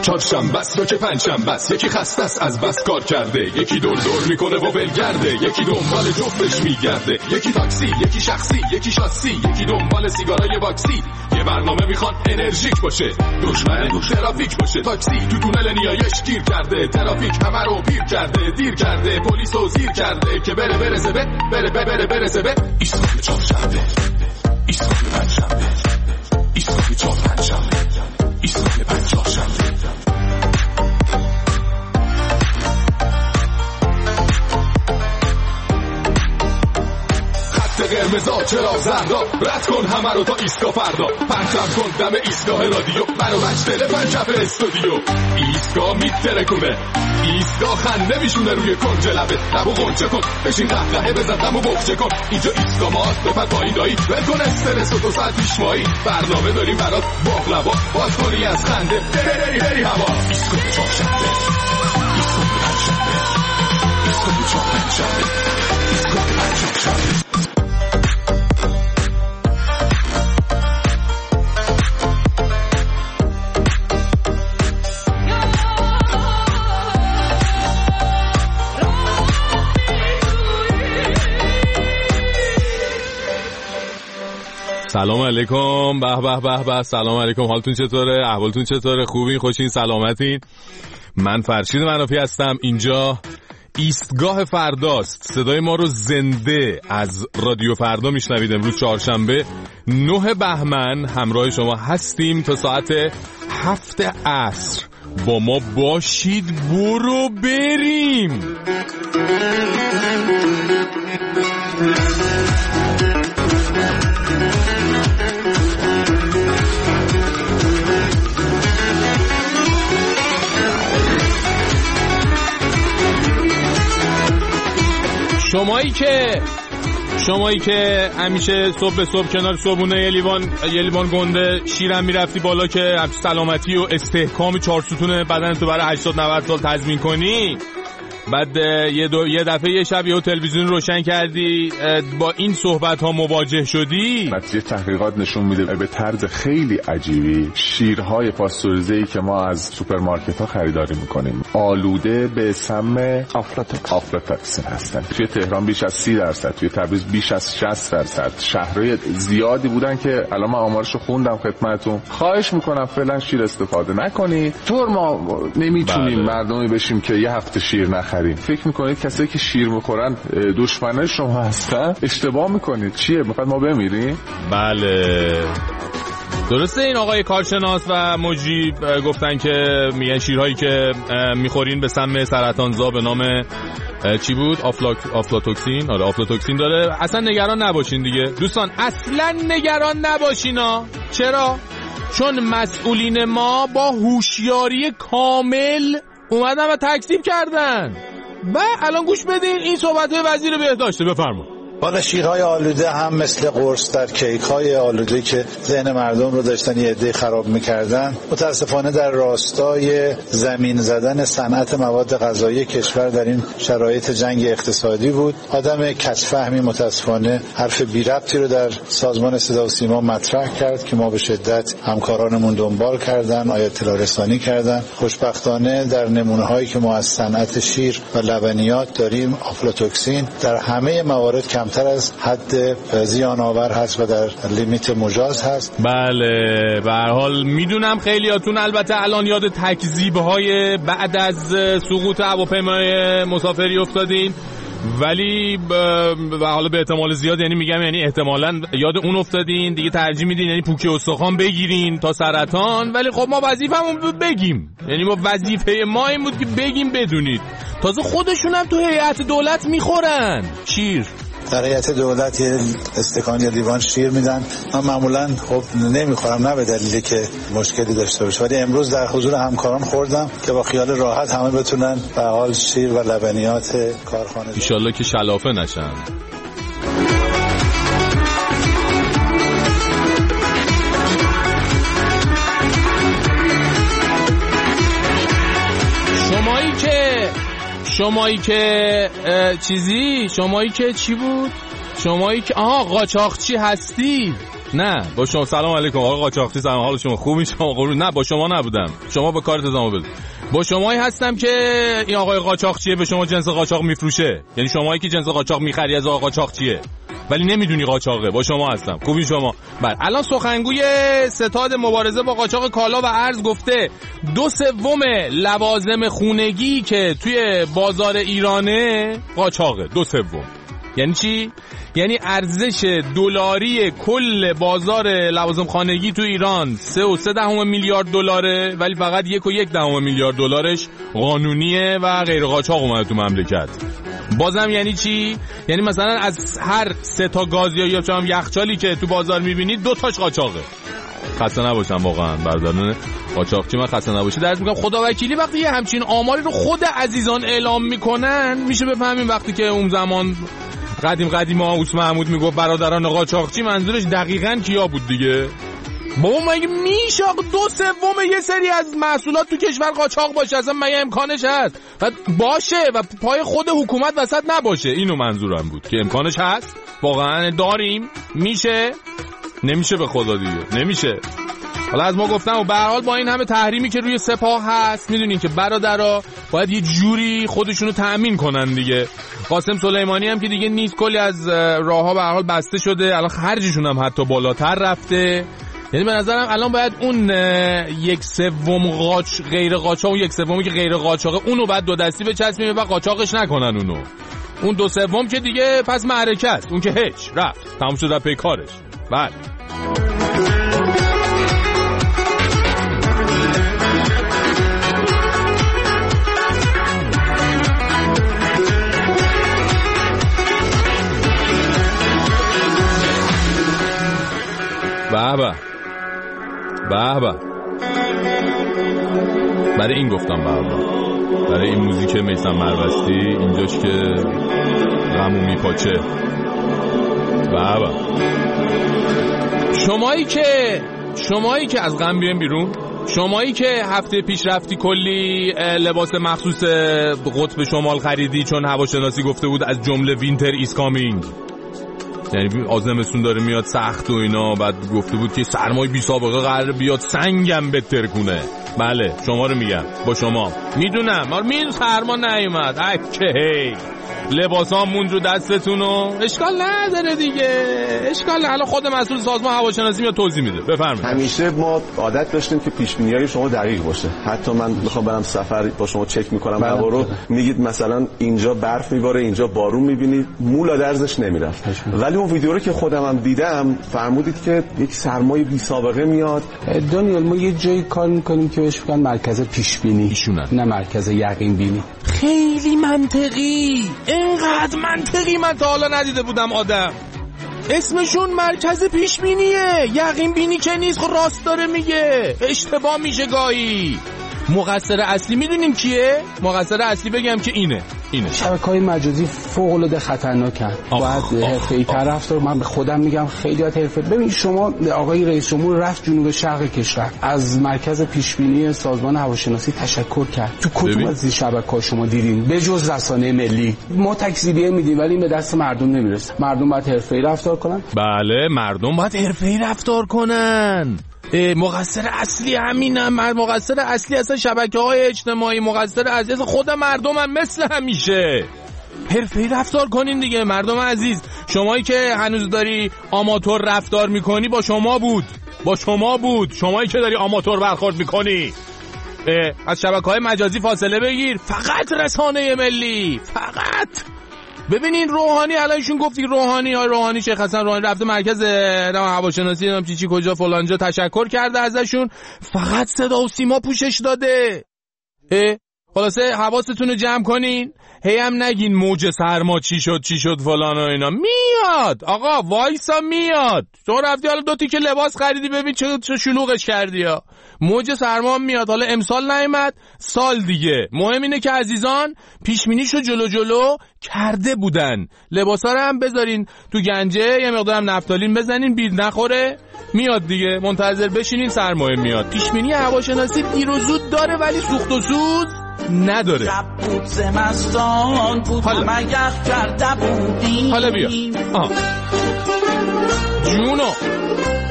چهارشنبه است تو که پنجشنبه است. یکی خسته است از بس کار کرده، یکی دور میکنه و ولگرده، یکی دنبال جفتش میگرده، یکی تاکسی، یکی شخصی، یکی شاسی، یکی دنبال سیگارای واکسی. یه برنامه میخوان انرژیک باشه، دشمن ترافیک باشه. تاکسی تو تونل نیایش گیر کرده، ترافیک همه رو پیر کرده، دیر کرده، پلیس رو زیر کرده که برسه به ایستگاه چهارشنبه، ایستگاه پنجشنبه، ایستگاه چهارشنبه، ایستگاه پنجشنبه. قرمزا چرا زردا، رد کن همه رو تا ایستگاه فردا. پرچم کن دم ایستگاه رادیو، منو مجتله پنجشنبه استودیو. ایستگاه میترکونه، ایستگاه خنده میشونه روی کنج لبه. لبو غنچه کن، بشین قهقهه بزن دمو بخچه کن. اینجا ایستگاه ماست، بپر پایین دایی، ول کن استرس و 2 ساعت پیشمایی. برنامه داریم برات باقلوا، باز کنی از خنده بری هوا. ایستگاه چهارشنبه، ایستگاه پنجشنبه، ایستگاه چهارشنبه، ایستگاه پنجشنبه. سلام علیکم. به سلام علیکم. حالتون چطوره؟ احوالتون چطوره؟ خوبین؟ خوشین؟ سلامتین؟ من فرشید منافی هستم. اینجا ایستگاه فرداست. صدای ما رو زنده از رادیو فردا میشنوید. امروز چهارشنبه 9 بهمن همراه شما هستیم تا ساعت 7 عصر. با ما باشید، برو بریم. شمایی که همیشه صبح به صبح کنار صبحونه یه لیوان گنده شیرم میرفتی بالا که سلامتی و استحکام 4 ستون بدن تو برای 80-90 سال تضمین کنی، بعد یه دفعه یه شب یه تلویزیون روشن کردی، با این صحبت ها مواجه شدی. نتیجه تحقیقات نشون میده به طرز خیلی عجیبی شیرهای پاستوریزه‌ای که ما از سوپرمارکت ها خریداری میکنیم آلوده به سم آفلاتوکسین هستن. توی تهران بیش از 30%، توی تبریز بیش از 60%. شهرهای زیادی بودن که الان من آمارشو خوندم خدمتتون. خواهش میکنم فعلا شیر استفاده نکنید. طور ما نمیتونیم مردمی بشیم که یه هفته شیر نخریم. فکر میکنید کسایی که شیر میخورن دشمنای شما هستن؟ اشتباه میکنید. چیه میخواد ما بمیریم؟ بله درسته. این آقای کارشناس و مجری گفتن که میگن شیرهایی که میخورین به سم سرطانزا به نام چی بود؟ آفلاتوکسین. آره آفلاتوکسین داره. اصلا نگران نباشین دیگه دوستان، اصلا نگران نباشین ها. چرا؟ چون مسئولین ما با هوشیاری کامل اومدن و تکذیب کردن. و الان گوش بدین این صحبت‌های وزیر بهداشت. بفرمایید. بالا شیرهای آلوده هم مثل قرص در کیک‌های آلوده که ذهن مردم رو داشتن یه عده خراب می‌کردن، متأسفانه در راستای زمین زدن صنعت مواد غذایی کشور در این شرایط جنگ اقتصادی بود. آدم کج‌فهمی متأسفانه حرف بی ربطی رو در سازمان صدا و سیما مطرح کرد که ما به شدت همکارانمون دنبال کردن، اطلاع رسانی کردن. خوشبختانه در نمونه‌هایی که ما از صنعت شیر و لبنیات داریم، آفلاتوکسین در همه موارد کمتر از حد زیان آور هست و در لیمیت مجاز هست. بله به هر حال میدونم خیلیاتون البته الان یاد تکذیب‌های بعد از سقوط هواپیمای مسافری افتادین، ولی حالا به احتمال زیاد یعنی احتمالاً یاد اون افتادین دیگه، ترجیح میدین یعنی پوکی استخوان بگیرین تا سرطان. ولی خب ما وظیفمون بگیم، یعنی ما وظیفه ما این بود که بگیم بدونید. تازه خودشون هم تو هیئت دولت میخورن شیر. در هیئت دولت یه استکان یا لیوان شیر میدن. من معمولا خب نمیخورم، نه به دلیلی که مشکلی داشته باشه، ولی امروز در حضور همکاران خوردم که با خیال راحت همه بتونن به حال شیر و لبنیات کارخانه ان شاءالله که شلافه نشن. شمایی که چی بود؟ شمایی که قاچاقچی هستی، نه با شما. سلام علیکم آقا قاچاقچی، سلام، حال شما خوبی؟ شما قربون. نه با شما نبودم، شما به کارت ادامه بده. با شمایی هستم که این آقای قاچاقچیه به شما جنس قاچاق میفروشه، یعنی شمایی که جنس قاچاق میخری از آقا قاچاقچیه ولی نمیدونی قاچاقه. با شما هستم، خوبی شما؟ بله. الان سخنگوی ستاد مبارزه با قاچاق کالا و ارز گفته 2/3 لوازم خونگی که توی بازار ایرانه قاچاقه. 2/3 یعنی چی؟ یعنی ارزش دلاری کل بازار لوازم خانگی تو ایران 3.3 میلیارد دلاره، ولی فقط 1.1 میلیارد دلارش قانونیه و غیر قاچاق اومده تو مملکت. بازم یعنی چی؟ یعنی مثلا از هر 3 تا گاز یا یخچالی که تو بازار میبینید 2 تاش قاچاقه. خسته نباشم واقعا بردارن قاچاقچی، من خسته نباشی درست میگم. خدا وکیلی وقتی یه همچین آماری رو خود عزیزان اعلام میکنن میشه بفهمیم وقتی که اون زمان قدیم آقوس محمود میگفت برادران قاچاقچی منظورش دقیقاً کیا بود دیگه. بابا مگه میشه 2/3 یه سری از محصولات تو کشور قاچاق باشه؟ اصلا مگه امکانش هست؟ و باشه و پای خود حکومت وسط نباشه. اینو منظورم بود که امکانش هست، واقعا داریم، میشه، نمیشه به خدا دیگه نمیشه. حالا از ما گفتم و به هر حال با این همه تحریمی که روی سپاه هست میدونین که برادرها باید یه جوری خودشونو تأمین کنن دیگه. قاسم سلیمانی هم که دیگه نیست، کلی از راهها به هر حال بسته شده، الان خرجشون هم حتی بالاتر رفته. یعنی به نظرم الان باید اون 1/3 غیر قاچاق، اون 1/3 که غیر قاچاقه اونو بعد 2 دستی بچسبیم و قاچاقش نکنن اونو. اون 2/3 که دیگه پس معرکه است، اون که هیچ رفت تموم شد پی کارش. بله بابا برای این گفتم بابا، برای این موزیک میثم مروستی اینجاش که غمو میپاچه. بابا شمایی که از غم بیاین بیرون، شمایی که هفته پیش رفتی کلی لباس مخصوص قطب شمال خریدی چون هواشناسی گفته بود از جمله وینتر ایز کامینگ، یعنی آزمستون داره میاد سخت و اینا، بعد گفته بود که سرمای بی سابقه قراره بیاد سنگم بهتر کنه. بله شما رو میگم، با شما میدونم مین سرما نیومد اکه هی لباسام موند رو دستتون و اشکال نداره دیگه، اشکال نه. حالا خود مسئول سازمان هواشناسی میاد توضیح میده. بفرمایید. همیشه ما عادت داشتیم که پیش بینی‌های شما دقیق باشه. حتی من میخوام برم سفر با شما چک میکنم هوا رو، میگید مثلا اینجا برف میباره، اینجا بارون میبینید، مولا درزش نمیرفت. ولی اون ویدیو رو که خودم هم دیدم فرمودید که یک سرمای بی سابقه میاد. دانیال ما یه جایی کار میکنیم که بهش میگن مرکز پیش بینی، نه مرکز یقین بینی. خیلی منطقی، اینقدر منطقی من تا حالا ندیده بودم آدم. اسمشون مرکز پیش بینیه، یقین بینی که نیست. خب راست داره میگه، اشتباه میشه گاهی. مقصر اصلی میدونین کیه؟ مقصر اصلی بگم که اینه شبکه‌های مجازی فوق‌العاده خطرناکن. باید حرفه‌ای طرف رو، من به خودم میگم خیلیات حرفه. ببین شما آقای رئیس جمهور رفت جنوب شرق کشور، از مرکز پیشبینی سازمان هواشناسی تشکر کرد. تو کدوم از این شبکه‌ها شما دیدین به جز رسانه ملی؟ ما تکذیبیه میدیم ولی به دست مردم نمیرسه. مردم باید حرفه‌ای رفتار کنن. بله مردم باید حرفه‌ای رفتار کنن. مقصر اصلی همینم، مقصر اصلی اصلا شبکه‌های اجتماعی، مقصر اصلی خود مردم هم مثل همیشه. حرفه‌ای رفتار کنین دیگه مردم عزیز. شمایی که هنوز داری آماتور رفتار میکنی با شما بود، شمایی که داری آماتور برخورد میکنی از شبکه‌های مجازی فاصله بگیر. فقط رسانه ملی، فقط. ببینین روحانی الانشون گفتی روحانی شیخ حسن روحانی رفته مرکز هواشناسی نام چی کجا فلانجا تشکر کرده ازشون، فقط صدا و سیما پوشش داده. خلاصه حواستون رو جمع کنین، هی هم نگین موج سرما چی شد فلان و اینا. میاد آقا وایسا میاد. شما رفتی حالا 2 تیکه لباس خریدی ببین چه شلوغش کردی ها. موج سرما میاد، حالا امسال نیامد سال دیگه. مهم اینه که عزیزان پیشبینیشو جلو کرده بودن. لباسا رو هم بذارین تو گنجه، یه مقدارم نفتالین بزنین بیر نخوره، میاد دیگه. منتظر بشینین سرمایه میاد. پیشبینی هواشناسی دیر و زود داره ولی سوخت و سوز نداره. حالا بیا جونو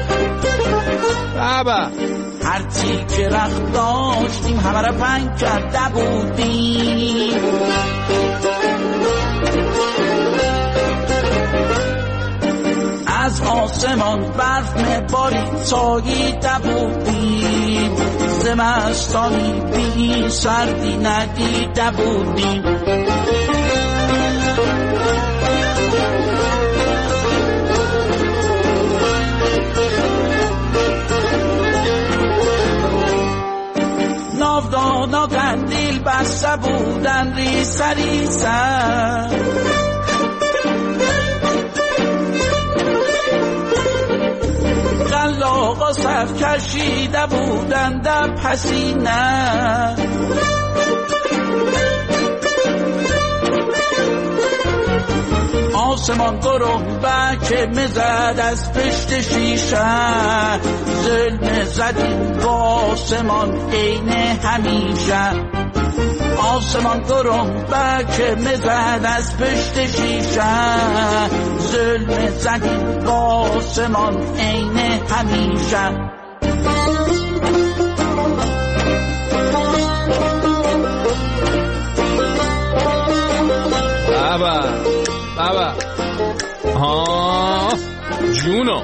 بابا هرچی که رخت داشتیم همه را پنگ کرده بودیم. از آسمان برف مبارید ساییده بودیم. زمستانی بی سردی ندیده بودیم. ناودانا قندیل بسته بودن ریسه ریسه. قلاقا صف کشیده بودن در پسینه. آسمان گرم که میزد از پشت شیشه. ظلم زدیم با آسمان عین همیشه. آسمان گرم که میزد از پشت شیشه. ظلم زدیم با آسمان عین همیشه. بابا ها جونو.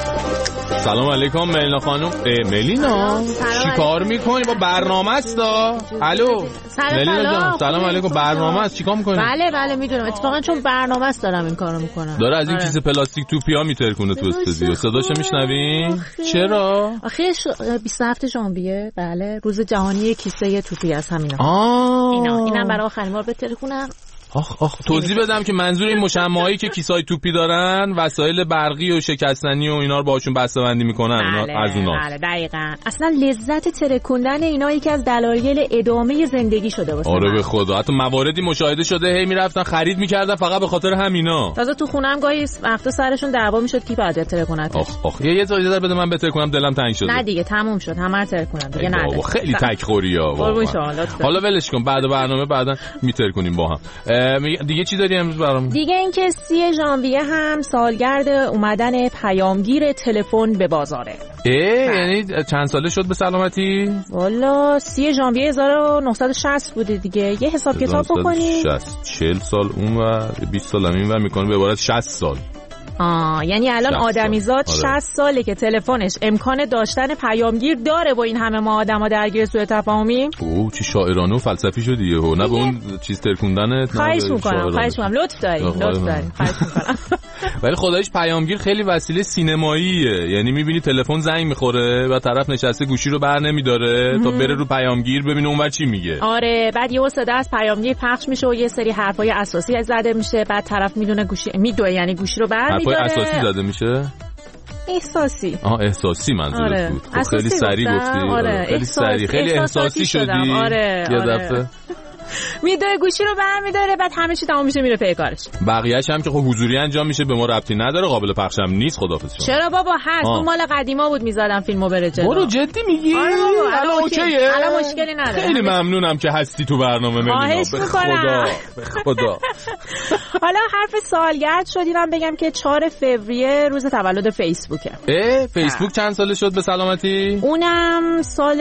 سلام علیکم ملینا خانم. ملینا چی کار میکنی؟ با برنامه است دا. الو ملینا جان سلام علیکم. برنامه است چیکار میکنی؟ بله میدونم اتفاقا چون برنامه است دارم این کارو میکنم. داره از این کیسه پلاستیک توپیا میترکونه تو استودیو. صداشو میشنوین؟ چرا؟ آخه 27 ژانویه بله روز جهانی کیسه توپی است همینا. اینم برای آخرین بار بترکونم. آخ توضیح بدم که منظور این مشمعایی که کیسای توپی دارن وسایل برقی و شکستنی و اینا رو باهاشون بسته‌بندی میکنن. اینا از اوناست. بله دقیقاً. اصلا لذت ترکوندن اینا یکی از دلایل ادامه زندگی شده واسه آره به خدا. حتی مواردی مشاهده شده هی میرفتن خرید میکردن فقط به خاطر همینا. تازه تو خونم گاهی وقتا سرشون دعوا میشد کی باید ترکونه. آخ یه اجازه بده من بترکونم دلم تنگ شده. نه دیگه تموم شد همه رو ترکونم دیگه. نه خیلی تکخوریا حالا ولش کن بعد برنامه بعدا میترکونیم با هم. دیگه چی داری امروز برام؟ دیگه اینکه 30 ژانویه هم سالگرد اومدن پیامگیر تلفن به بازاره. یعنی چند ساله شد به سلامتی؟ والا 30 ژانویه 1960 بوده دیگه. یه حساب کتاب بکنی 40 سال اون و 20 سال هم این و میکنه به عبارت 60 سال. یعنی الان آدمیزاد 60 ساله که تلفنش امکان داشتن پیامگیر داره. با این همه ما آدما درگیر سوء تفاهمی. چی شاعرانه و فلسفی شدی یهو. نه به اون چیز ترکوندنت. خواهش میکنم لطف داری خواهش میکنم. ولی خداییش پیامگیر خیلی وسیله سینماییه. یعنی میبینی تلفن زنگ میخوره و طرف نشسته گوشی رو بر نمیداره تا بره رو پیامگیر ببینه اونور چی میگه. آره بعد یهو صدا از پیامگیر پخش میشه و یه سری حرفای اساسی زده میشه. بعد طرف میدونه گوشی میدوه یعنی گوشی رو برمی‌داره. اساسی زده میشه. احساسی احساسی منظورت بود. خیلی سریع گفتی. خیلی سریع خیلی احساسی شدی. یه دفعه میداره گوشی رو برمی‌داره بعد همه چی تمام میشه میره پی کارش. بقیه‌اش هم که خب حضوری انجام میشه به ما ربطی نداره قابل پخش هم نیست. خداحافظ شما. چرا بابا هست اون مال قدیما بود میزدم فیلمو بره جلو. برو جدی میگی؟ آره بابا الان اوکیه. الان مشکلی نداره. خیلی ممنونم که هستی تو برنامه ملینا. به خدا. حالا حرف سالگرد شد اینم بگم که 4 فوریه روز تولد فیسبوکه. فیسبوک چند ساله شد به سلامتی؟ اونم سال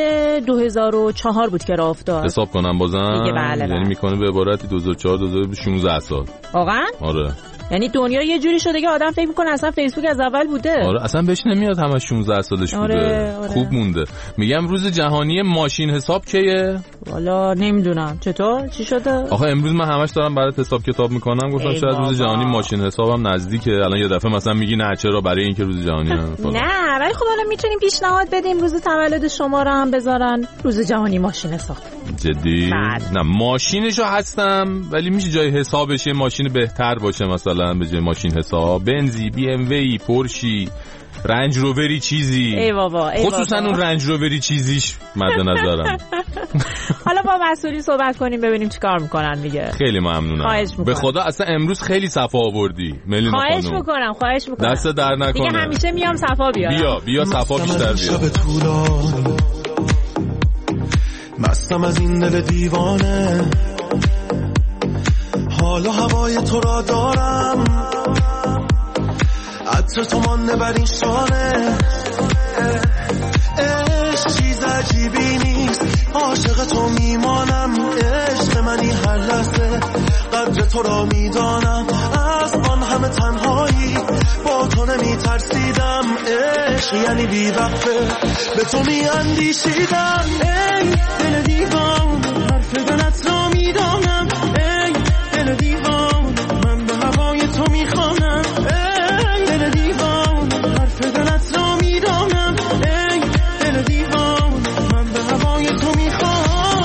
2004 بود که راه افتاد. حساب کنم بازم. یعنی میکنه به عبارتی 2004 2016 سال. واقعا؟ آره. یعنی دنیا یه جوری شده که آدم فکر میکنه اصلا فیسبوک از اول بوده. آره اصلا بهش نمیاد همش 16 سالش بوده. آره. خوب مونده. میگم روز جهانی ماشین حساب کیه؟ والا نمیدونم. چطور؟ چی شده؟ آخه امروز من همش دارم برات حساب کتاب میکنم. گفتم شاید روز جهانی ماشین حسابم نزدیکه. الان یه دفعه مثلا میگی نه چرا برای اینکه روز جهانی نه ولی خب حالا میتونیم پیشنهاد بدیم روز تولد شما رو هم بذارن روز جهانی ماشین حساب. جدی؟ نه ماشینشو هستم ولی میشه جای حسابش یه ماشین بهتر باشه مثلا به جای ماشین حساب بنزی بی ام وی پورشی رنج رووری چیزی. ای بابا خصوصا اون رنج رووری چیزیش مد نظرم. حالا با مسئولی صحبت کنیم ببینیم چیکار میکنن دیگه. خیلی ممنونم. به خدا اصلا امروز خیلی صفا آوردی ملینا خانم. خواهش میکنم. دست در نکنه. دیگه همیشه میام صفا بیارم. بیا صفا بیشتر بیار. مستم از این دل دیوانه حالا هوای تو را دارم عطر تو مانده بر این شانه عشق چیز عجیبی نیست، عاشق تو میمانم، عشق منی هر لحظه، قدر تو را میدانم، از آن همه تنهایی با تو نمیترسیدم، عشق یعنی بی وقفه به تو میاندیشیدم. ای دل دیوان حرف دلت را میدانم، ای دل دیوان من به هوای تو میخوانم، ای دل دیوان حرف دلت را میدانم، ای دل دیوان من به هوای تو میخوانم.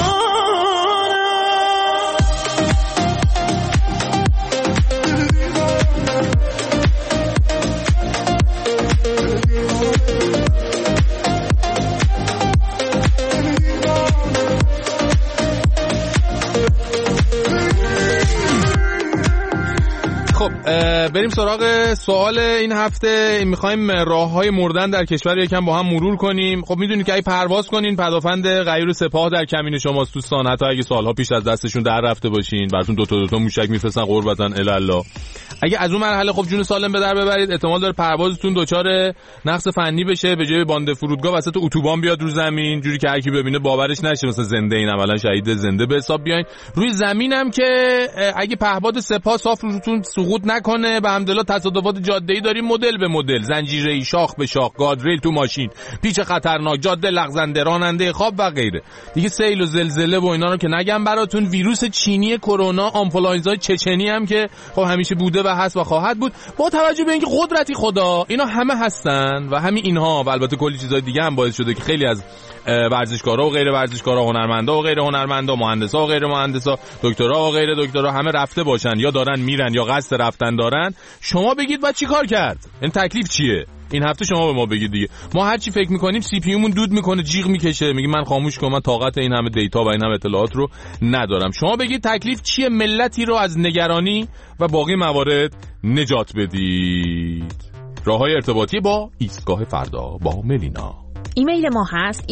خب بریم سراغ سوال این هفته. میخوایم راههای مردن در کشور یکم با هم مرور کنیم. خب میدونید که اگه پرواز کنین پدافند غیور سپاه در کمین شماست دوستان، حتی اگه سالها پیش از دستشون در رفته باشین، براتون دو تا موشک میفرستن قربتن الالا. اگه از اون مرحله خب جون سالم به در ببرید، احتمال داره پروازتون دچار نقص فنی بشه، به جای باند فرودگاه وسط اتوبان بیاد رو زمین، جوری که هر کی ببینه باورش نشه مثلا زنده این عملا شهید زنده به حساب بیاین. روی زمینم که اگه پهپاد سپاه صاف روتون سقوط نکنه، به حمدالله تصادفات جاده‌ای داریم مدل به مدل، زنجیره‌ای، شاخ به شاخ، گادریل تو ماشین، پیچ خطرناک، جاده لغزنده، راننده خواب و غیره. دیگه سیل و زلزله و اینا رو که نگم براتون، ویروس چینی کرونا، آنفولانزا چچنی هم که خب همیشه بوده و هست و خواهد بود. با توجه به اینکه قدرتی خدا اینا همه هستن و همین اینها و البته کلی چیزای دیگه هم باعث شده که خیلی از ورزشکارا و غیر ورزشکارا، هنرمندا و غیر هنرمندا، مهندسا و غیر مهندسا، دکترا و غیر دکترا همه رفته باشن یا دارن میرن یا قصد رفتن دارن. شما بگید بعد چی کار کرد؟ این تکلیف چیه؟ این هفته شما به ما بگید دیگه. ما هر چی فکر میکنیم سی پی یومون دود میکنه، جیغ میکشه، میگه من خاموش کنم، من طاقت این همه دیتا و این همه اطلاعات رو ندارم. شما بگید تکلیف چیه؟ ملتی رو از نگرانی و باقی موارد نجات بدید. راههای ارتباطی با ایستگاه فردا با ملینا. ایمیل ما هست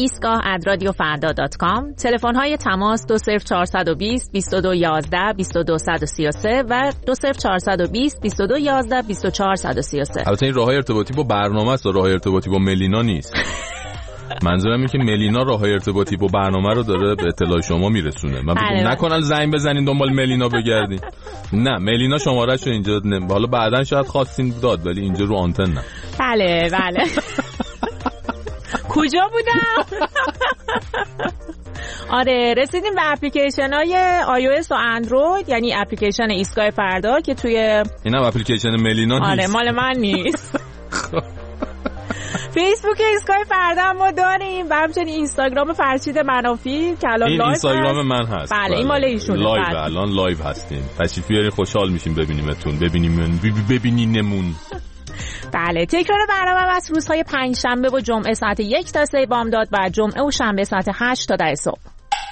isgah@radiofarda.com. تلفن‌های تماس 20420 2211 22133 و 20420 2211 24133. البته این راههای ارتباطی با برنامه است، راههای ارتباطی با ملینا نیست. منظورم اینه که ملینا راههای ارتباطی با برنامه رو داره به اطلاع شما میرسونه. من بگم نکنن زنگ بزنین دنبال ملینا بگردین. نه، ملینا شماره‌شو اینجا حالا بعدن شاید خواستین داد، ولی اینجا رو آنتن نه. بله. کجا بودم؟ آره رسیدیم به اپلیکیشن های iOS و اندروید، یعنی اپلیکیشن ایستگاه فردا که توی این هم اپلیکیشن ملینا نیست. آره مال من نیست. فیسبوک ایستگاه فردا ما داریم و همچنین اینستاگرام فرشید منافی که الان این اینستاگرام من هست. بله این مال ایشونه. لایو الان لایو هستیم. تشریف بیارین خوشحال میشیم ببینیمتون، ببینینمون. بله تکرار برنامه از روزهای پنجشنبه و جمعه ساعت 1 تا 3 بامداد و جمعه و شنبه ساعت 8 تا 10 صبح.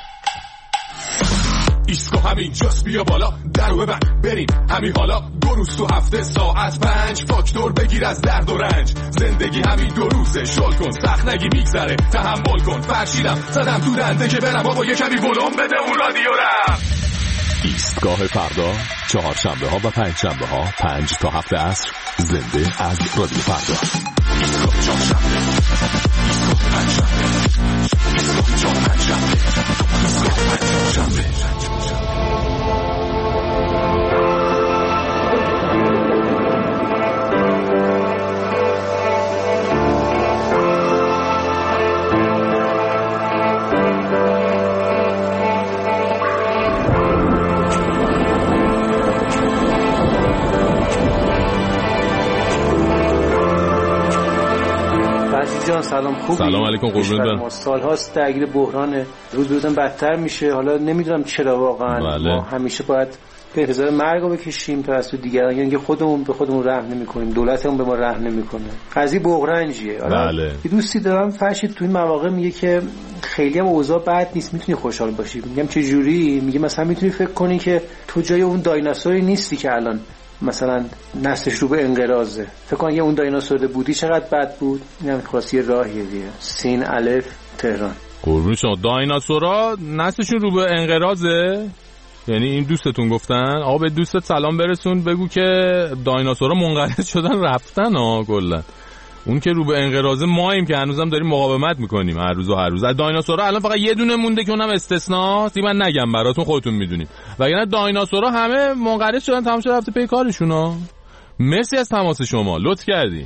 ایستگاه همین جاست، بیا بالا درو ببند بریم همین حالا. 2 روز تو هفته ساعت 5 فاکتور بگیر از درد و رنج. زندگی همین 2 روزه، شل کن سخت نگی میگذره، تحمل کن. فرشیدم زدم تو دنده که برم بابا یه کمی ولوم بده اون رادیو رم. ایستگاه فردا چهارشنبه ها و پنجشنبه ها 5 تا 7 عصر زنده از رادیو فردا. ایستگاه چهارشنبه، ایستگاه پنجشنبه، ایستگاه چهارشنبه، ایستگاه پنجشنبه. جان سلام، خوبی؟ سلام علیکم قربونت برم. سال‌هاست درگیر بحران، روز به روز بدتر میشه. حالا نمیدونم چرا واقعا ما همیشه باید به انتظار مرگ رو بکشیم توسط دیگران، یعنی خودمون به خودمون رحم نمی‌کنیم، دولتمون به ما رحم نمی‌کنه. قضیه بغرنجیه. بله. یه دوستی دارم فرشید تو این مواقع میگه که خیلی هم اوضاع بد نیست، میتونی خوشحال باشی. میگم چه جوری؟ میگه مثلا میتونی فکر کنی که تو جای اون دایناسوری نیستی که الان مثلا نسلش رو به انقراضه. فکر کن اگه اون دایناسور بودی چقدر بد بود. اینم خاصی راهیه دیگه. سین الف تهران. قربون شما. دایناسورا نسلشون رو به انقراضه؟ یعنی این دوستتون گفتن؟ آقا به دوستت سلام برسون، بگو که دایناسورا منقرض شدن رفتن ها کلا. اون که رو به انقراض ماییم که هنوزم داریم مقاومت میکنیم هر روز. از دایناسورها الان فقط یه دونه مونده که اونم استثناست، من نگم براتون، خودتون میدونید. وگرنه دایناسورها همه منقرض شدن، تمام شده رفته پی کارشون. مرسی از تماس شما، لطف کردین.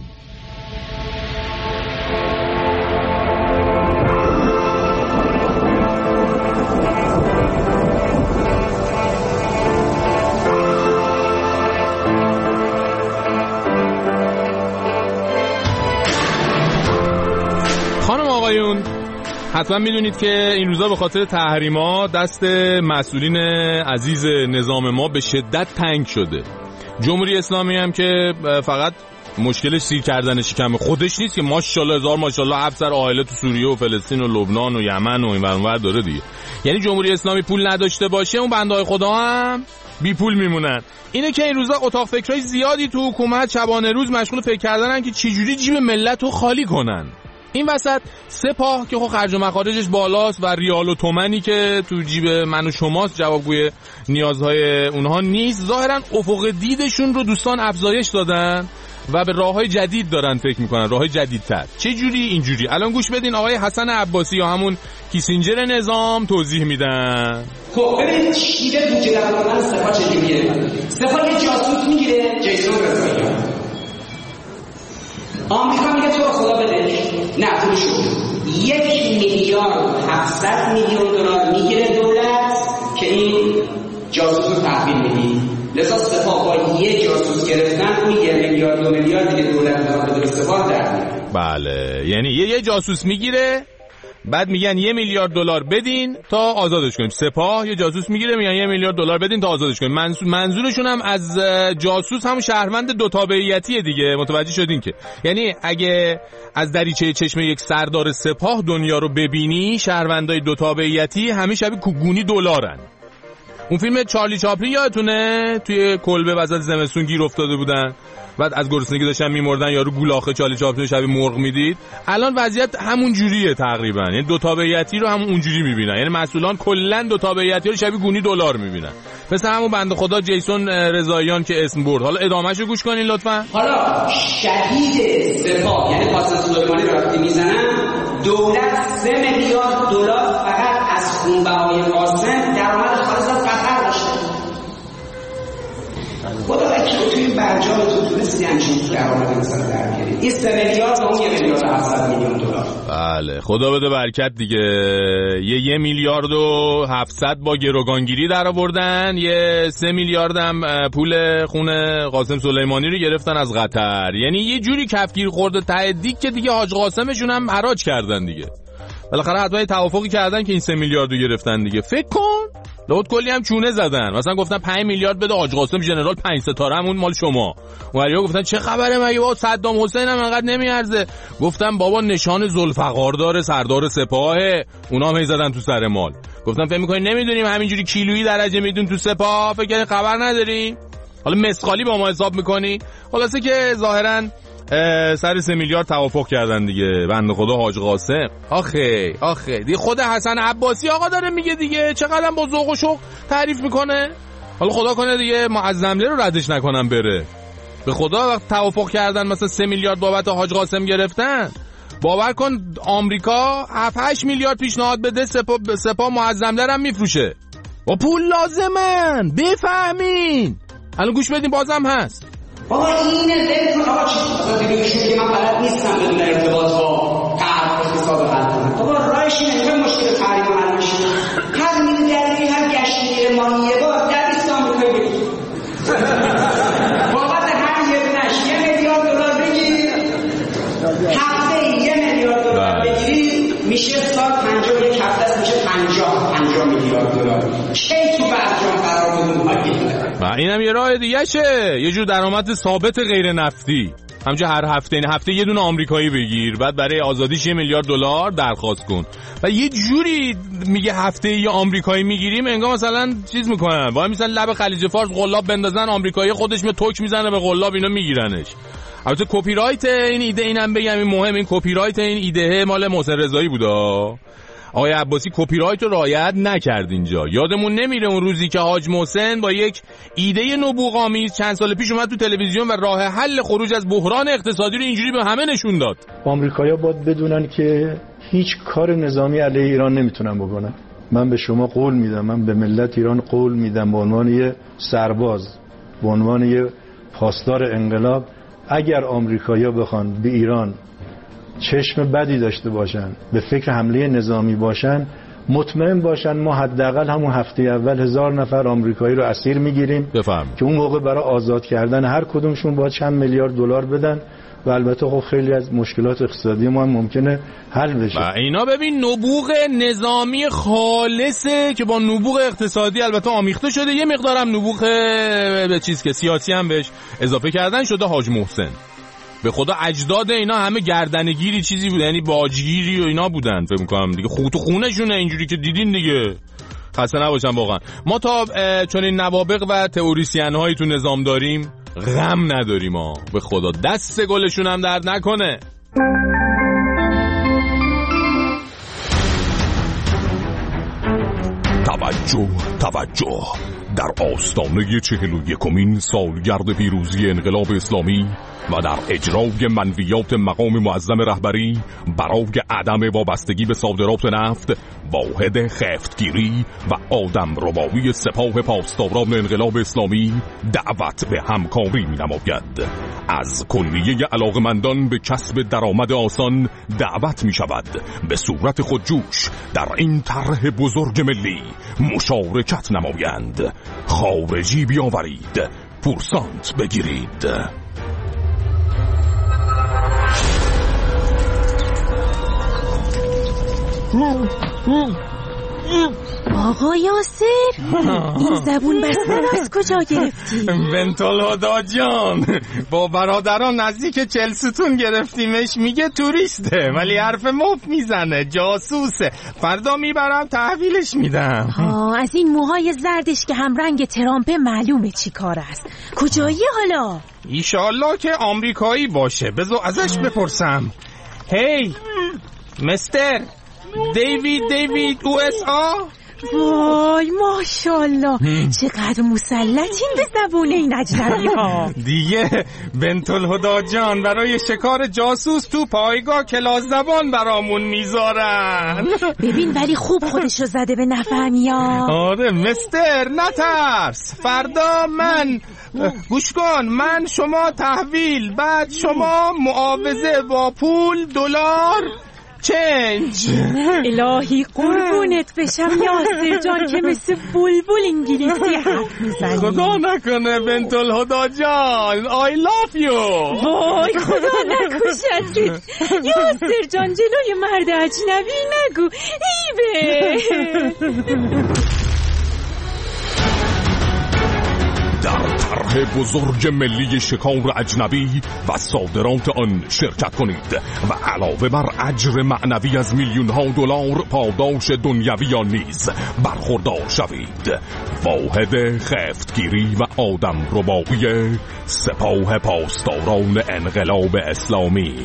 خانم آقایون، حتما میدونید که این روزا به خاطر تحریما دست مسئولین عزیز نظام ما به شدت تنگ شده. جمهوری اسلامی هم که فقط مشکلش سیر کردن شکم خودش نیست که ماشاءالله هزار ماشاءالله 700 عائله تو سوریه و فلسطین و لبنان و یمن و این ور داره دیگه. یعنی جمهوری اسلامی پول نداشته باشه اون بندهای خدا هم بی پول میمونن. اینه که این روزا اتاق فکرای زیادی تو حکومت شبانه روز مشغول فکر کردنن که چجوری جیب ملت رو خالی کنن. این وسط سپاه که خب خرج و مخارجش بالاست و ریال و تومنی که تو جیب من و شماست جوابگوی نیازهای اونها نیست، ظاهرا افق دیدشون رو دوستان افزایش دادن و به راههای جدید دارن فکر میکنن، راههای جدیدتر. چه جوری؟ اینجوری. الان گوش بدین آقای حسن عباسی یا همون کیسینجر نظام توضیح میدن. خب ببینید شیوه بودجه در آوردن سپاه چجوریه. سپاه یه جاسوس میگیره، جیسون رضاییان. آمریکا میگه تو خدا بده، نه پولش 1,700,000,000 میگیره دولت که این جاسوس رو تحویل میدی. لذا سپاه با یه جاسوس گرفتن اون 1,000,000,000 2 میلیارد دیگه دولت میخواد بده به سپاه در میاره. بله، یعنی یه جاسوس میگیره، بعد میگن $1,000,000,000 بدین تا آزادش کنیم. سپاه یه جاسوس میگیره میگن $1,000,000,000 بدین تا آزادش کنیم. منظورشون هم از جاسوس هم شهروند دو تابعیتیه دیگه. متوجه شدین که یعنی اگه از دریچه چشم یک سردار سپاه دنیا رو ببینی، شهروندای دو تابعیتی همه شبیه کوگونی دلارن. اون فیلم چارلی چاپلین یادتونه توی کلبه وسط زمستون گیر افتاده بودن، بعد از گرسنگی داشتن میمردن، یارو گولاخه چارلی چاپلین شبیه مرغ میدید. الان وضعیت همون جوریه تقریبا، یعنی دو تابعیتی رو همون اونجوری میبینن، یعنی مسئولان کلا دو تابعیتی رو شبیه گونی دلار میبینن. مثل همون بنده خدا جیسون رضاییان که اسم برد. حالا ادامهشو گوش کنین لطفا. حالا شهید سپاه یعنی قاسم سلیمانی رو وقتی میزنن، دولت $3,000,000,000 فقط از خونبهای قاسم درآمد خالص از قطر داشته. خدا وکیل توی برجام تو تونستی همچین درآمد مثلا در بیاری. این 3 میلیارد و اون 1,700,000,000,000 $. بله، خدا بده برکت دیگه. یه 1,700,000,000 با گروگانگیری در آوردن، یه 3 میلیارد هم پول خون قاسم سلیمانی رو گرفتن از قطر. یعنی یه جوری کفگیر خورده ته دیگ که دیگه حاج قاسمشون هم حراج کردن دیگه. بالاخره حتما توافقی کردن که این 3 میلیارد رو گرفتن دیگه. فکر کن لوت کلی هم چونه زدن، مثلا گفتن 5 میلیارد بده حاج قاسم ژنرال 5 ستاره همون مال شما. اونوریا گفتن چه خبره مگه با صدام حسین هم انقدر نمیارزه. گفتم بابا نشان ذوالفقار داره، سردار سپاه، اونا هم زدن تو سر مال. گفتم فکر می‌کنی نمیدونیم همینجوری کیلویی درجه میدون تو سپاه، فکر کنی خبر نداری؟ حالا مسخالی با ما حساب می‌کنی؟ خلاصه که ظاهراً سر 3 میلیارد توافق کردن دیگه. بنده خدا حاج قاسم آخه دیگه خود حسن عباسی آقا داره میگه دیگه، چقدر با ذوق و شوق تعریف میکنه. حالا خدا کنه دیگه معظمله رو ردش نکنم بره. به خدا وقت توافق کردن مثلا 3 میلیارد بابت حاج قاسم گرفتن، باور کن آمریکا 7-8 میلیارد پیشنهاد بده، سپاه معظمله هم میفروشه. با پول لازمن، بفهمین. الان گوش بدین بازم هست. بابا اینه دلتون آقا چیزی مثلا دیگه که من بلد نیستم بدون ارتباط با تعرف حساب حل کنم. بابا راهش اینه که مشکل تحریم حل میشه. هر میدی دلیلی هر گشتی میره ماهی یه بار در ایست آمریکایی بگیر. بابت هر یه دونش $1,000,000,000 بگیر، هفته $1,000,000,000 بگیری میشه سال 51 هفته است، میشه 50 میلیارد دلار. چه تو برجام قرار بدون ماهی؟ و اینم یه راه دیگه شه، یه جور درآمد ثابت غیر نفتی. همچه هر هفته یه دونه آمریکایی بگیر، بعد برای آزادیش $1,000,000,000 درخواست کن و یه جوری میگه هفته یه آمریکایی میگیریم انگار مثلا چیز میکنن وای مثلا لب خلیج فارس قلاب بندازن، آمریکایی خودش توک میزنه به قلاب، اینا میگیرنش. البته کپی رایت این ایده اینم بگم این مهم، این کپی رایت این ایده مال محسن رضایی بودا. آقای عباسی کپی رایت رو رعایت نکرد اینجا. یادمون نمیره اون روزی که حاج محسن با یک ایده نبوغ‌آمیز چند سال پیش اومد تو تلویزیون و راه حل خروج از بحران اقتصادی رو اینجوری به همه نشون داد. آمریکایی‌ها باید بدونن که هیچ کار نظامی علیه ایران نمیتونن بکنن. من به شما قول میدم، من به ملت ایران قول میدم به عنوان یه سرباز، به عنوان یه پاسدار انقلاب، اگر آمریکایی‌ها بخوان به ایران چشم بدی داشته باشن، به فکر حمله نظامی باشن، مطمئن باشن ما حداقل همون هفته اول 1000 نفر آمریکایی رو اسیر میگیریم که اون موقع برای آزاد کردن هر کدومشون باید چند میلیارد دلار بدن و البته خب خیلی از مشکلات اقتصادی ما هم ممکنه حل بشه. و اینا ببین نبوغ نظامی خالصه که با نبوغ اقتصادی البته آمیخته شده، یه مقدارم نبوغ به چیز که سیاسی هم بهش اضافه کردن شده. حاج محسن به خدا اجداد اینا همه گردنگیری چیزی بودن، یعنی باجگیری و اینا بودن فکر می‌کنم دیگه، خود خونه‌شونه اینجوری که دیدین دیگه. خسته نباشن واقعا. ما تا چون این نوابغ و تئوریسین هایی تو نظام داریم غم نداریم به خدا، دست گلشون هم درد نکنه. توجه در آستانه 41مین سالگرد پیروزی انقلاب اسلامی و در اجرای منویات مقام معظم رهبری برای عدم وابستگی به صادرات نفت، واحد خفتگیری و آدم ربایی سپاه پاسداران انقلاب اسلامی دعوت به همکاری می نماید. از کلیه علاقمندان به کسب درآمد آسان دعوت می شود به صورت خودجوش در این طرح بزرگ ملی مشارکت نمایند. خارجی بیاورید، پورسانت بگیرید. آقا یاسر، این زبون بستن از کجا گرفتی؟ بنت الهدی جان، با برادران نزدیک چلستون گرفتیمش. میگه توریسته ولی حرف مفت میزنه، جاسوسه. فردا میبرم تحویلش میدم. از این موهای زردش که هم رنگ ترامپه معلومه چی کار است. کجایی حالا؟ ایشالله که آمریکایی باشه. بذار ازش بپرسم. هی مستر دیوید USA. وای ماشاءالله، چقدر مسلطین به زبون این اجنبی ها. دیگه بنت الهدی جان برای شکار جاسوس تو پایگاه کلاس زبان برامون میذارن. ببین ولی خوب خودشو زده به نفهمی ها. آره مستر نترس، فردا من گوش کن، من شما تحویل، بعد شما معاوضه با پول دلار چنج. الهی قربونت بشم یاسر جان که مثل بلبل انگلیسی حرف میزنی. خدا نکنه بنت الهدی جان، I love you. وای خدا نکشت. یاسر جان جلوی مرد اجنبی نگو ایبه. در طرح بزرگ ملی شکار اجنبی و صادرات آن شرکت کنید و علاوه بر اجر معنوی از میلیون‌ها دلار پاداش دنیوی آن نیز برخوردار شوید. واحد خفتگیری و آدم ربایی سپاه پاسداران انقلاب اسلامی.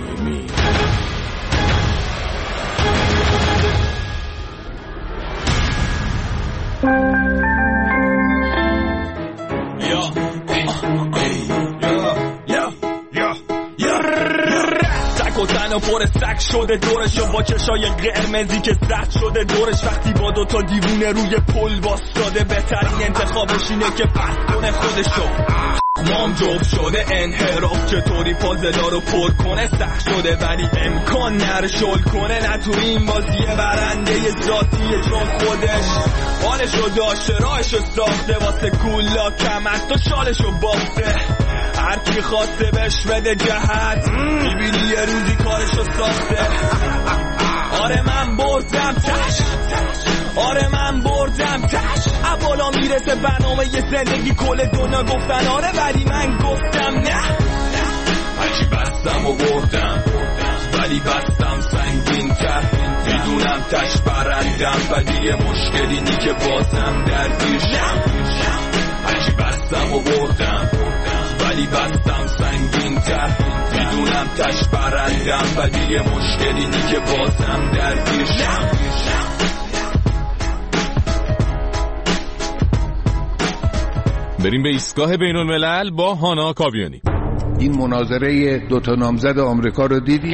و پر سک شده دورش و با چشای قرمزی که زد شده دورش. وقتی با دوتا دیوونه روی پل واسطاده بهترین انتخابش اینه که پس کنه خودشو. مام جوب شده انحراف چطوری پازلا رو پر کنه سخت شده ولی امکان نره شل کنه. نه تو این بازی برنده ذاتیه چون خودش حالشو داشته راهشو ساخته واسه کولا کمست و شالشو بافته. هر کی خواسته بهش بده جهت میبینی یه روزی کارشو ساخته. آره من بردم تش، آره من بردم تش. اولا میرسه برنامه یه زندگی کل دنیا گفتن آره ولی من گفتم نه. هرچی بستم و بردم ولی بستم سنگین تر. میدونم تش برندم و دیگه مشکلی نی که بازم درگیرشم. هرچی بستم و بردم ولی بستم سنگین زودتر میدونم تش برندم ولی یه مشکلی نی که بازم درگیرشم. بریم به ایستگاه بین الملل با هانا کاویانی. این مناظره دوتا نامزد آمریکا رو دیدی؟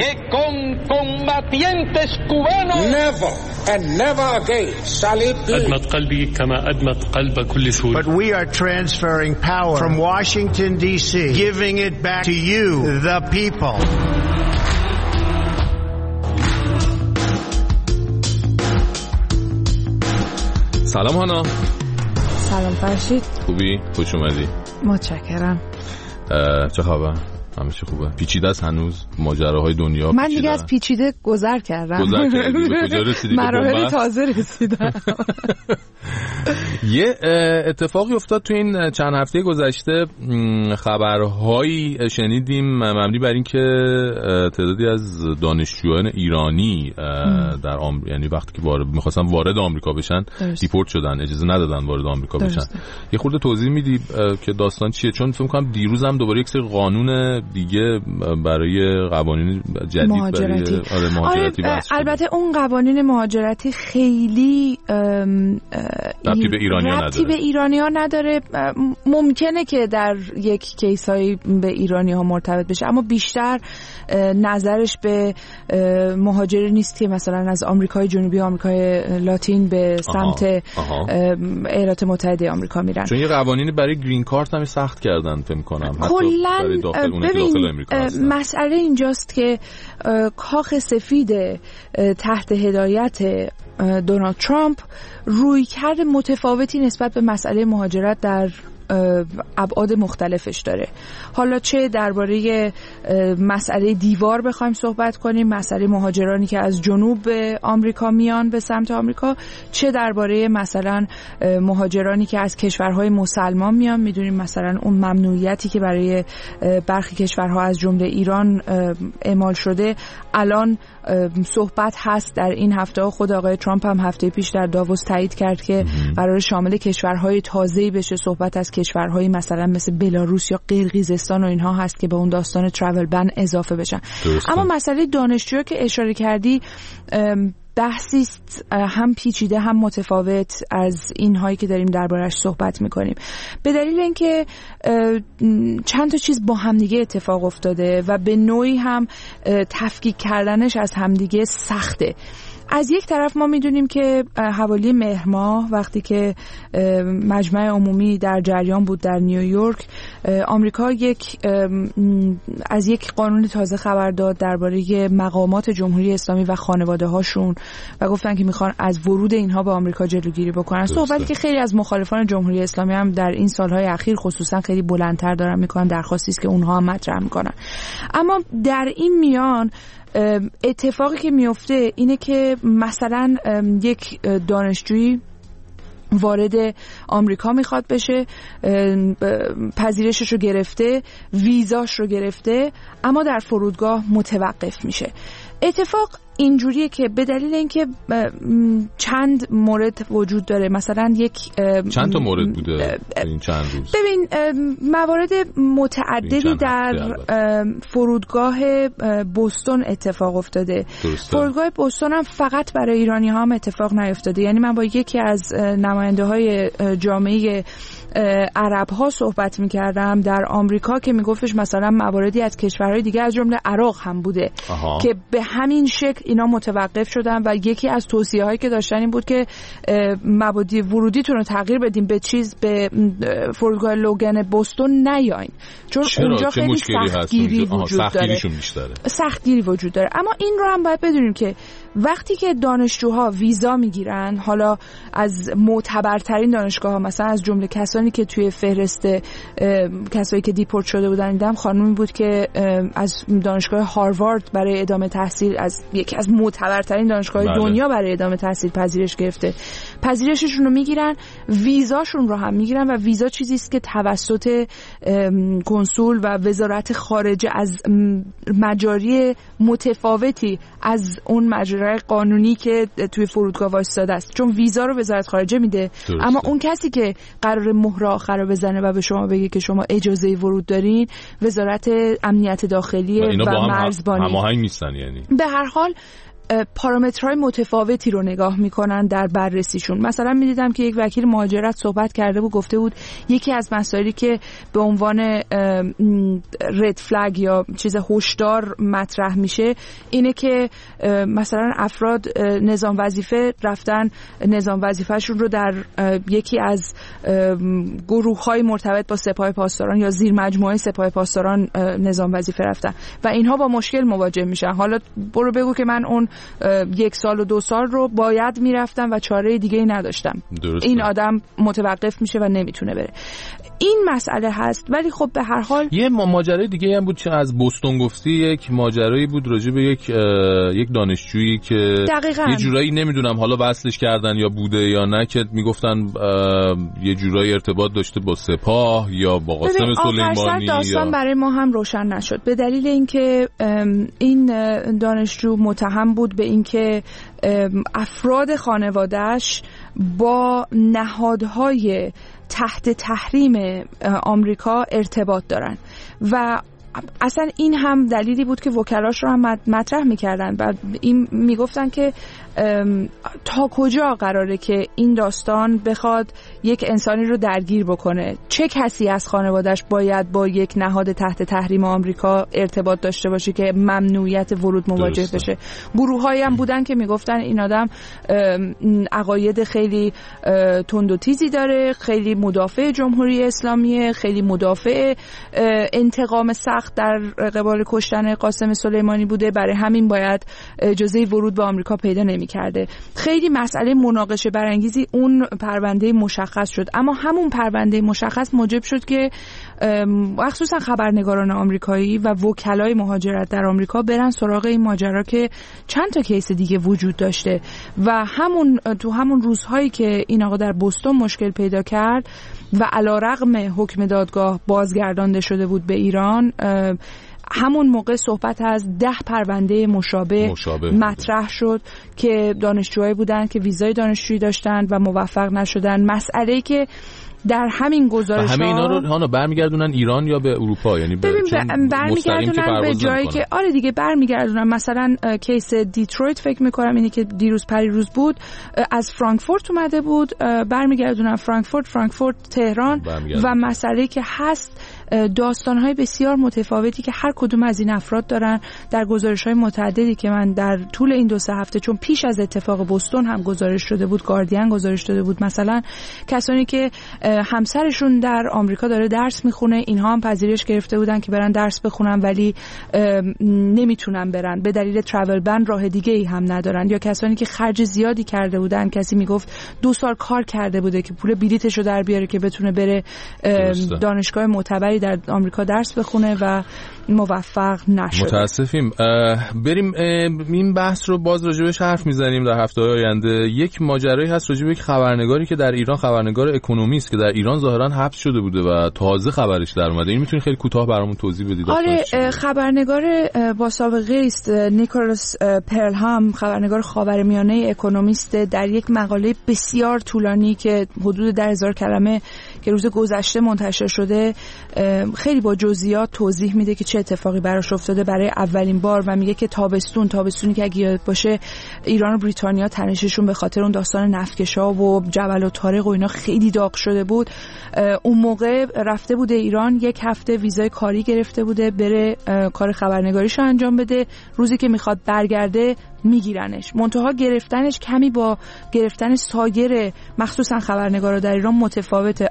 أدمت قلبي كما أدمت قلب كل سوري. But we are transferring power from Washington D.C., giving it back to you, the people. سلام هانا. سلام فرشید. خوبی؟ خوش اومدی. متشکرم. چه خبر؟ همه چی خوبه؟ پیچیده است هنوز ماجراهای دنیا. من دیگه از پیچیده گذر کردم. گذر کردی؟ به کجا رسیدی؟ مراحل تازه رسیدم. یه اتفاقی افتاد تو این چند هفته گذشته. خبرهایی شنیدیم مبنی بر این که تعدادی از دانشجویان ایرانی در یعنی وقتی که می‌خواستن وارد آمریکا بشن دیپورت شدن، اجازه ندادن وارد آمریکا بشن. یه خورده توضیح میدی که داستان چیه؟ چون فکر می‌کنم دیروز هم دوباره یک سری قانون دیگه برای قوانین جدید مهاجرتی. برای مهاجرتی البته اون قوانین مهاجرتی خیلی ربطی به ایرانی‌ها نداره. ممکنه که در یک کیسایی به ایرانی‌ها مرتبط بشه، اما بیشتر نظرش به مهاجری نیست که مثلا از آمریکای جنوبی، آمریکای لاتین به سمت ایالات متحده آمریکا میرن. چون یه قوانینی برای گرین کارت هم سخت کردن فکر کنم. کلاً ببین مسئله اینجاست که کاخ سفید تحت هدایت دونالد ترامپ رویکرد متفاوتی نسبت به مسئله مهاجرت در ابعاد مختلفش داره. حالا چه درباره مسئله دیوار بخوایم صحبت کنیم، مسئله مهاجرانی که از جنوب آمریکا میان به سمت آمریکا، چه درباره مثلا مهاجرانی که از کشورهای مسلمان میان. میدونیم مثلا اون ممنوعیتی که برای برخی کشورها از جمله ایران اعمال شده الان صحبت هست در این هفته. خود آقای ترامپ هم هفته پیش در داووس تایید کرد که قرار شامل کشورهای تازه‌ای بشه. صحبت از کشورهایی مثلا مثل بلاروس یا قرقیزستان و اینها هست که به اون داستان ترافل بن اضافه بشن. اما مسئله دانشجویی که اشاره کردی بحثی است هم پیچیده هم متفاوت از اینهایی که داریم دربارش صحبت میکنیم، به دلیل اینکه چند تا چیز با همدیگه اتفاق افتاده و به نوعی هم تفکیک کردنش از همدیگه سخته. از یک طرف ما میدونیم که حوالی مهر ماه وقتی که مجمع عمومی در جریان بود در نیویورک، آمریکا از یک قانون تازه خبر داد درباره مقامات جمهوری اسلامی و خانواده هاشون و گفتن که میخوان از ورود اینها به آمریکا جلوگیری بکنن. صحبتی که خیلی از مخالفان جمهوری اسلامی هم در این سالهای اخیر خصوصا خیلی بلندتر دارن میکنن، درخواستی است که اونها هم مطرح میکنن. اما در این میان اتفاقی که میفته اینه که مثلا یک دانشجویی وارد آمریکا میخواد بشه، پذیرشش رو گرفته، ویزاش رو گرفته، اما در فرودگاه متوقف میشه. اتفاق اینجوریه که به دلیل اینکه چند مورد وجود داره، مثلا چند تا مورد بوده این چند روز. ببین موارد متعددی در فرودگاه بوستون اتفاق افتاده. فرودگاه بوستون هم فقط برای ایرانی ها هم اتفاق نیفتاده. یعنی من با یکی از نماینده های جامعه عرب ها صحبت میکردم در آمریکا که میگفتش مثلا مواردی از کشورهای دیگه از جمله عراق هم بوده که به همین شکل اینا متوقف شدن و یکی از توصیه هایی که داشتن این بود که مبادی ورودیتون رو تغییر بدیم به فرودگاه لوگن بوستون نیاین، چون اونجا خیلی سختگیری وجود داره. سختگیری وجود داره. اما این رو هم باید بدونیم که وقتی که دانشجوها ویزا میگیرن، حالا از معتبرترین دانشگاه ها مثلا از جمله کسانی که توی فهرست کسایی که دیپورت شده بودن دیدم خانومی بود که از دانشگاه هاروارد برای ادامه تحصیل از یکی از معتبرترین دانشگاه دنیا برای ادامه تحصیل پذیرش گرفته. پذیرششون رو میگیرن، ویزاشون رو هم میگیرن و ویزا چیزی است که توسط کنسول و وزارت خارجه از مجاری متفاوتی از اون مجرای قانونی که توی فرودگاه وایستاده است، چون ویزا رو وزارت خارجه میده. اما اون کسی که قرار مهر آخر رو بزنه و به شما بگه که شما اجازه ورود دارین، وزارت امنیت داخلی و مرزبانی. هماهنگ نیستن یعنی به هر حال پارامترهای متفاوتی رو نگاه میکنن در بررسیشون. مثلا میدیدم که یک وکیل مهاجرت صحبت کرده بود، گفته بود یکی از مسائلی که به عنوان رد فلگ یا چیز هشدار مطرح میشه اینه که مثلا افراد نظام وظیفه رفتن نظام وظیفهشون رو در یکی از گروه‌های مرتبط با سپاه پاسداران یا زیر مجموعه سپاه پاسداران نظام وظیفه رفتن و اینها با مشکل مواجه میشن. حالا برو بگو که من اون 1 سال و 2 سال رو باید میرفتم و چاره دیگه ای نداشتم. درسته. این آدم متوقف میشه و نمیتونه بره. این مسئله هست. ولی خب به هر حال یه ماجرای دیگه هم بود که از بوستون گفتی، یک ماجرایی بود راجع به یک دانشجویی که دقیقاً یه جورایی نمیدونم حالا وصلش کردن یا بوده یا نه، که میگفتن یه جورایی ارتباط داشته با سپاه یا با قاسم سلیمانی. داستان برای ما هم روشن نشد به دلیل اینکه این دانشجو متهم بود به اینکه افراد خانواده‌اش با نهادهای تحت تحریم آمریکا ارتباط دارن و اصلا این هم دلیلی بود که وکلاش رو هم مطرح میکردن و این میگفتن که تا کجا قراره که این داستان بخواد یک انسانی رو درگیر بکنه، چه کسی از خانوادهش باید با یک نهاد تحت تحریم آمریکا ارتباط داشته باشه که ممنوعیت ورود مواجه بشه. گروه‌هایی هم بودن که میگفتن این آدم عقاید خیلی تند و تیزی داره، خیلی مدافع جمهوری اسلامیه، خیلی مدافع انتقام سخت در قبال کشتن قاسم سلیمانی بوده، برای همین باید اجازه ورود به آمریکا پیدا نمی‌کرده. خیلی مسئله مناقشه برانگیزی اون پرونده مشخص شد، اما همون پرونده مشخص موجب شد که مخصوصا خبرنگاران آمریکایی و وکلای مهاجرت در آمریکا برن سراغ این ماجرا که چند تا کیس دیگه وجود داشته و تو همون روزهایی که این آقا در بوستون مشکل پیدا کرد و علیرغم حکم دادگاه بازگردانده شده بود به ایران، همون موقع صحبت از 10 پرونده مشابه مطرح شد که دانشجوهایی بودن که ویزای دانشجویی داشتن و موفق نشدن. مسئله که در همین گزارش همه اینا رو برمیگردونن ایران یا به اروپا، یعنی برمیگردونن به جایی که آره دیگه برمیگردونن. مثلا کیس دیترویت فکر میکنم اینی که دیروز پریروز بود از فرانکفورت اومده بود، برمیگردونن فرانکفورت تهران و مسئله که هست داستان‌های بسیار متفاوتی که هر کدوم از این افراد دارن. در گزارش‌های متعددی که من در طول این 2-3 هفته، چون پیش از اتفاق بوستون هم گزارش شده بود، گاردین گزارش داده بود، مثلا کسانی که همسرشون در آمریکا داره درس میخونه، اینها هم پذیرش گرفته بودن که برن درس بخونن ولی نمیتونن برن به دلیل ترافل بن، راه دیگه ای هم ندارن. یا کسانی که خرج زیادی کرده بودن، کسی میگفت 2 سال کار کرده بوده که پول بلیتشو در بیاره که بتونه بره دانشگاه معتبری در آمریکا درس بخونه و موفق نشد. متاسفیم. بریم این بحث رو باز راجبش حرف میزنیم در هفته‌های آینده. یک ماجرایی هست راجب یک خبرنگاری که در ایران، خبرنگار اکونومیست که در ایران ظاهرا حبس شده بوده و تازه خبرش در اومده. این میتونی خیلی کوتاه برامون توضیح بدید؟ آره، خبرنگار با سابقه است نیکولاس پرلهام، خبرنگار خاورمیانه اکونومیست، در یک مقاله بسیار طولانی که حدود 10,000 کلمه که روز گذشته منتشر شده خیلی با جزئیات توضیح میده که چه اتفاقی براش افتاده برای اولین بار و میگه که تابستونی که اگه یاد باشه ایران و بریتانیا تنششون به خاطر اون داستان نفتکشا و جبل الطارق و اینا خیلی داغ شده بود. اون موقع رفته بوده ایران، 1 هفته ویزای کاری گرفته بوده بره کار خبرنگاریشو انجام بده، روزی که میخواد برگرده میگیرنش. منتها گرفتنش کمی با گرفتن سایر مخصوصا خبرنگارا در ایران متفاوته.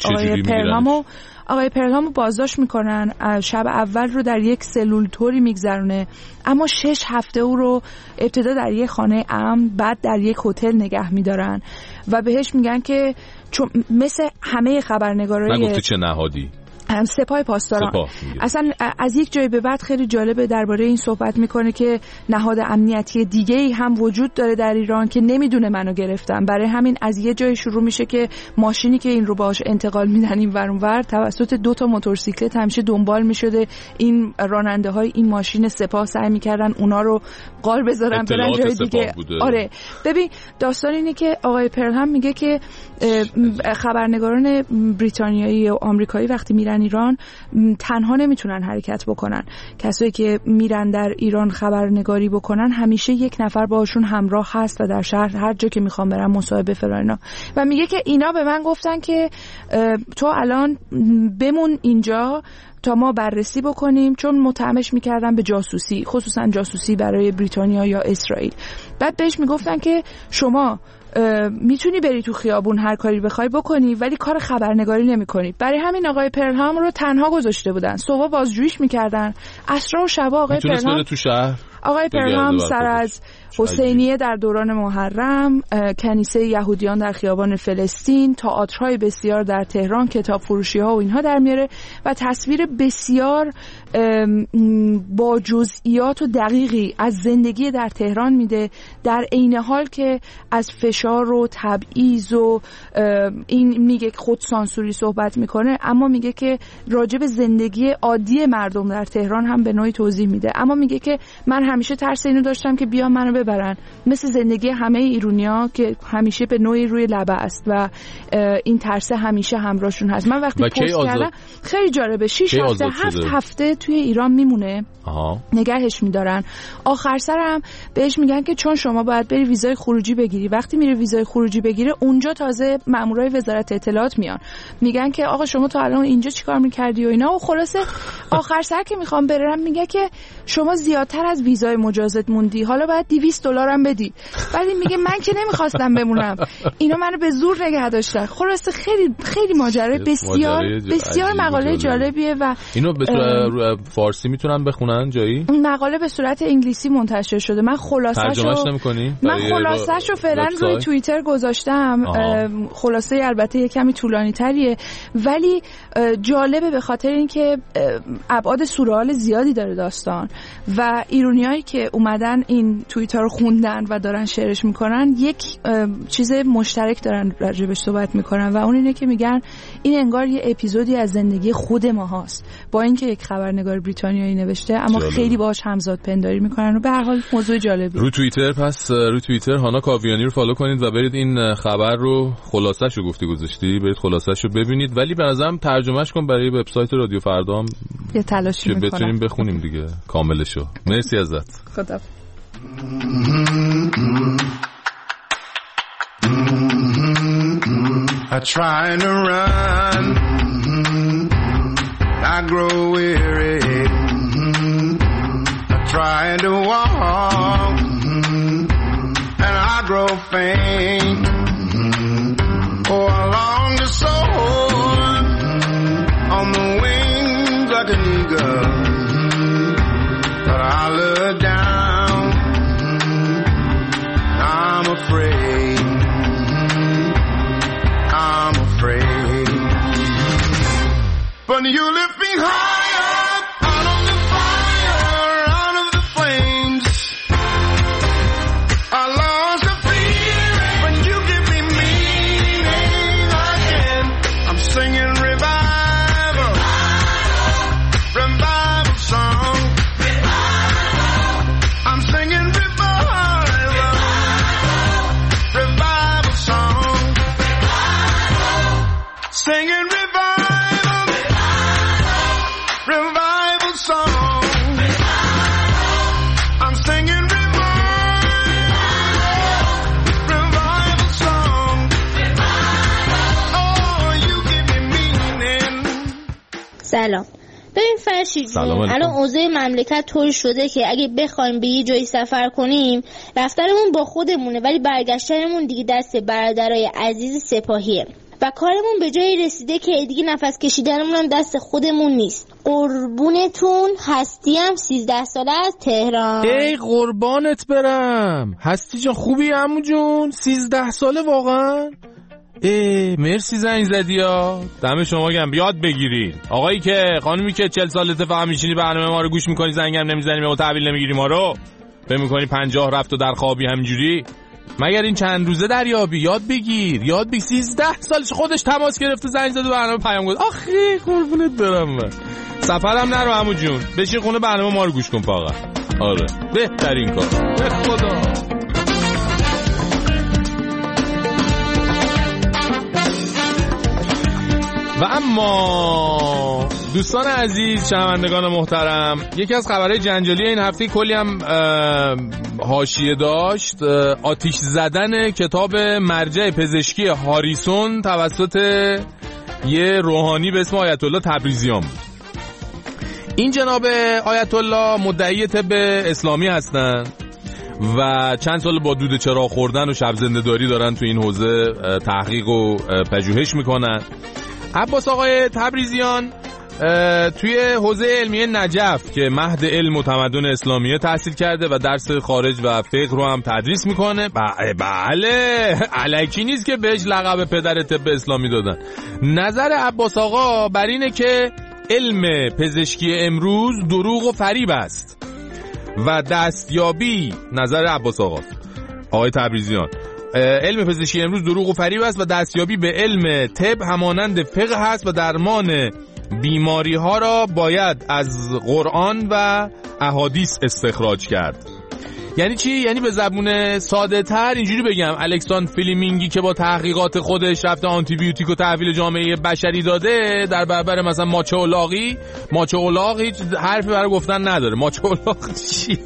آقای پرلهامو بازداشت میکنن، شب اول رو در یک سلول طوری میگذرونه، اما 6 هفته او رو ابتدا در یک خانه امن، بعد در یک هتل نگه میدارن و بهش میگن که چون مثل همه خبرنگارای نگفته چه نهادی، سپاه پاسداران. اصلا از یک جای به بعد خیلی جالبه درباره این صحبت میکنه که نهاد امنیتی دیگه‌ای هم وجود داره در ایران که نمیدونه منو گرفتم، برای همین از یه جای شروع میشه که ماشینی که این رو باهاش انتقال میدن این ور اون ور توسط 2 تا موتورسیکلت همیشه دنبال میشده. این راننده های این ماشین سپاه سعی میکردن اونا رو قال بذارن برن جای دیگه. آره ببین داستان اینه که آقای پرلهم میگه که خبرنگاران بریتانیایی و آمریکایی وقتی میرن ایران تنها نمیتونن حرکت بکنن. کسایی که میرن در ایران خبرنگاری بکنن همیشه یک نفر باشون همراه هست و در شهر هر جا که میخوام برن مصاحبه فلان. و میگه که اینا به من گفتن که تو الان بمون اینجا تا ما بررسی بکنیم، چون متهمش میکردن به جاسوسی، خصوصا جاسوسی برای بریتانیا یا اسرائیل. بعد بهش میگفتن که شما میتونی بری تو خیابون هر کاری بخوای بکنی ولی کار خبرنگاری نمیکنی. برای همین آقای پرلهم رو تنها گذاشته بودن، صبح بازجوییش میکردن، عصرها و شبا آقای پرلهم تو شهر آقای پرلهم سر از حسینیه در دوران محرم، کنیسه یهودیان در خیابان فلسطین، تئاترهای بسیار در تهران، کتاب فروشی ها و اینها در میاره و تصویر بسیار با جزئیات و دقیقی از زندگی در تهران میده، در عین حال که از فشار و تبعیض و این میگه خودسانسوری صحبت میکنه، اما میگه که راجع به زندگی عادی مردم در تهران هم به نوعی توضیح میده. اما میگه که من همیشه ترس اینو داشتم که بیا منو ببرن، مثل زندگی همه ایرونیا که همیشه به نوعی روی لبه است و این ترس همیشه همراهشون هست. من وقتی پست کردم خیلی جالبه، 6 هفته 7 هفته توی ایران میمونه، نگهش میدارن. آخر سرم بهش میگن که چون شما باید بری ویزای خروجی بگیری، وقتی میره ویزای خروجی بگیره اونجا تازه مامورای وزارت اطلاعات میان میگن که آقا شما تا الان اینجا چیکار میکردی و اینا. و خلاصه آخر سر که میخوام برم میگه که شما زیادتر از ویزای مجازات موندی، حالا باید $200 هم بدی. بعد میگه من که نمیخواستم بمونم، اینا منو به زور نگه داشتن. خلاصه خیلی خیلی ماجرای بسیار مقاله جالبیه و اینو به صورت فارسی میتونن بخونن جایی؟ مقاله به صورت انگلیسی منتشر شده. من خلاصه‌شو فعلا روی توییتر گذاشتم. خلاصه البته یه کمی طولانی تریه ولی جالبه به خاطر اینکه ابعاد سورئال زیادی داره داستان و ایرونیایی که اومدن این توییتر رو خوندن و دارن شیرش میکنن یک چیز مشترک دارن راجبش صحبت میکنن و اون اینه که میگن این انگار یه اپیزودی از زندگی خود ما هاست، با اینکه یک خبرنگار بریتانیایی نوشته اما جالب. خیلی باهاش همزاد پنداری میکنن و به هر حال موضوع جالبی. رو توییتر هانا کاویانی رو فالو کنید و برید این خبر رو خلاصه‌شو گذاشتی برید خلاصه‌شو ببینید، ولی به نظرم ترجمهش کن برای وبسایت رادیو فردا هم یه تلاشی میکنم که بتونیم بخونیم دیگه کاملشو. مرسی ازت. خدا. I try to run, I grow weary. I try to walk, and I grow faint. Oh, I long to soar on the wings like an eagle, but I look down, I'm afraid. But you lift me higher, out of the fire, out of the flames. I lost the feeling, but you give me meaning again. I'm singing revival, revival song. I'm singing revival, revival song. Singing revival. سلام. ببین فرشید جون، الان اوضاع مملکت طوری شده که اگه بخوایم به یه جایی سفر کنیم رفتنمون با خودمونه ولی برگشتنمون دیگه دست برادرای عزیز سپاهیه و کارمون به جایی رسیده که دیگه نفس کشیدنمون هم دست خودمون نیست. قربونتون هستیم 13 ساله از تهران. ای قربانت برم. هستی جان خوبی عمو جون؟ 13 ساله واقعا؟ مرسی زنگ زدی ها، دم شما گم. یاد بگیرین آقایی که خانومی که 40 سالته فقط میشینی برنامه ما رو گوش میکنی، زنگم نمیزنی و تحویل نمیگیری ما رو، فکر میکنی 50 رفت و در خوابی همینجوری. مگر این چند روزه دریابی؟ یاد بگیر 13 سالش خودش تماس گرفته زنگ زد و برنامه پیام گفت. آخه قربونت برم من. سفرم نرو عمو جون، بشین خونه برنامه ما رو گوش کن فقط. آره بهترین کار. به خدا. و اما دوستان عزیز، شنوندگان محترم، یکی از خبرهای جنجالی این هفته کلی هم حاشیه داشت. آتش زدن کتاب مرجع پزشکی هاریسون توسط یه روحانی به اسم آیت الله تبریزیان بود. این جناب آیت الله مدعی طب اسلامی هستن و چند سال با دود چراغ خوردن و شب زنده‌داری دارن تو این حوزه تحقیق و پژوهش میکنن. عباس آقای تبریزیان توی حوزه علمیه نجف که مهد علم و تمدن اسلامیه تحصیل کرده و درس خارج و فقه رو هم تدریس میکنه. بله الکی نیست که بهش لقب پدر طب اسلامی دادن. نظر عباس آقا بر اینه که علم پزشکی امروز دروغ و فریب است و دستیابی، نظر عباس آقای تبریزیان، علم پزشکی امروز دروغ و فریب است و دستیابی به علم طب همانند فقه هست و درمان بیماری ها را باید از قرآن و احادیث استخراج کرد. یعنی چی؟ یعنی به زبون ساده تر اینجوری بگم، الکساندر فلیمینگی که با تحقیقات خودش رفته آنتی بیوتیک و تحویل جامعه بشری داده در برابر مثلا ماچه اولاغ هیچ حرفی برای گفتن نداره. ماچه اولاغ چیه؟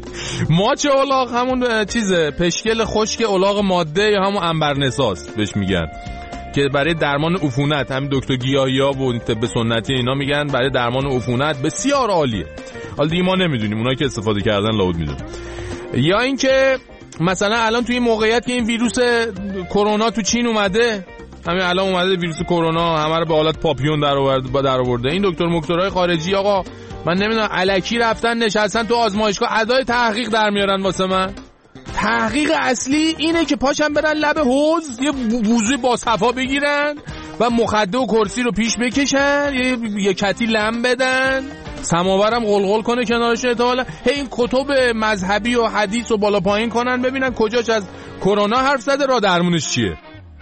ماچه اولاغ همون چیزه، پشکل خشک اولاغ ماده یا همون عنبرنساس بهش میگن که برای درمان عفونت، همین دکتر گیاهی‌ها و طب سنتی اینا میگن برای درمان عفونت بسیار عالیه. حالا دیگه ما نمیدونیم، اونایی که استفاده کردن لاود میدونن. یا اینکه مثلا الان توی این موقعیت که این ویروس کرونا تو چین اومده، همین الان اومده ویروس کرونا همه رو به حالت پاپیون در آورده، این دکترای خارجی آقا من نمیدونم الکی رفتن نشستن تو آزمایشگاه ادای تحقیق در میارن واسه من. تحقیق اصلی اینه که پاشن برن لب حوض یه وضوی با صفا بگیرن و مخده و کرسی رو پیش بکشن، یه کتی لم بدن، سماورم غلغل کنه کنارش، احتمالاً این کتب مذهبی و حدیث و بالا پایین کنن ببینن کجاش از کرونا حرف زده، را درمونش چیه.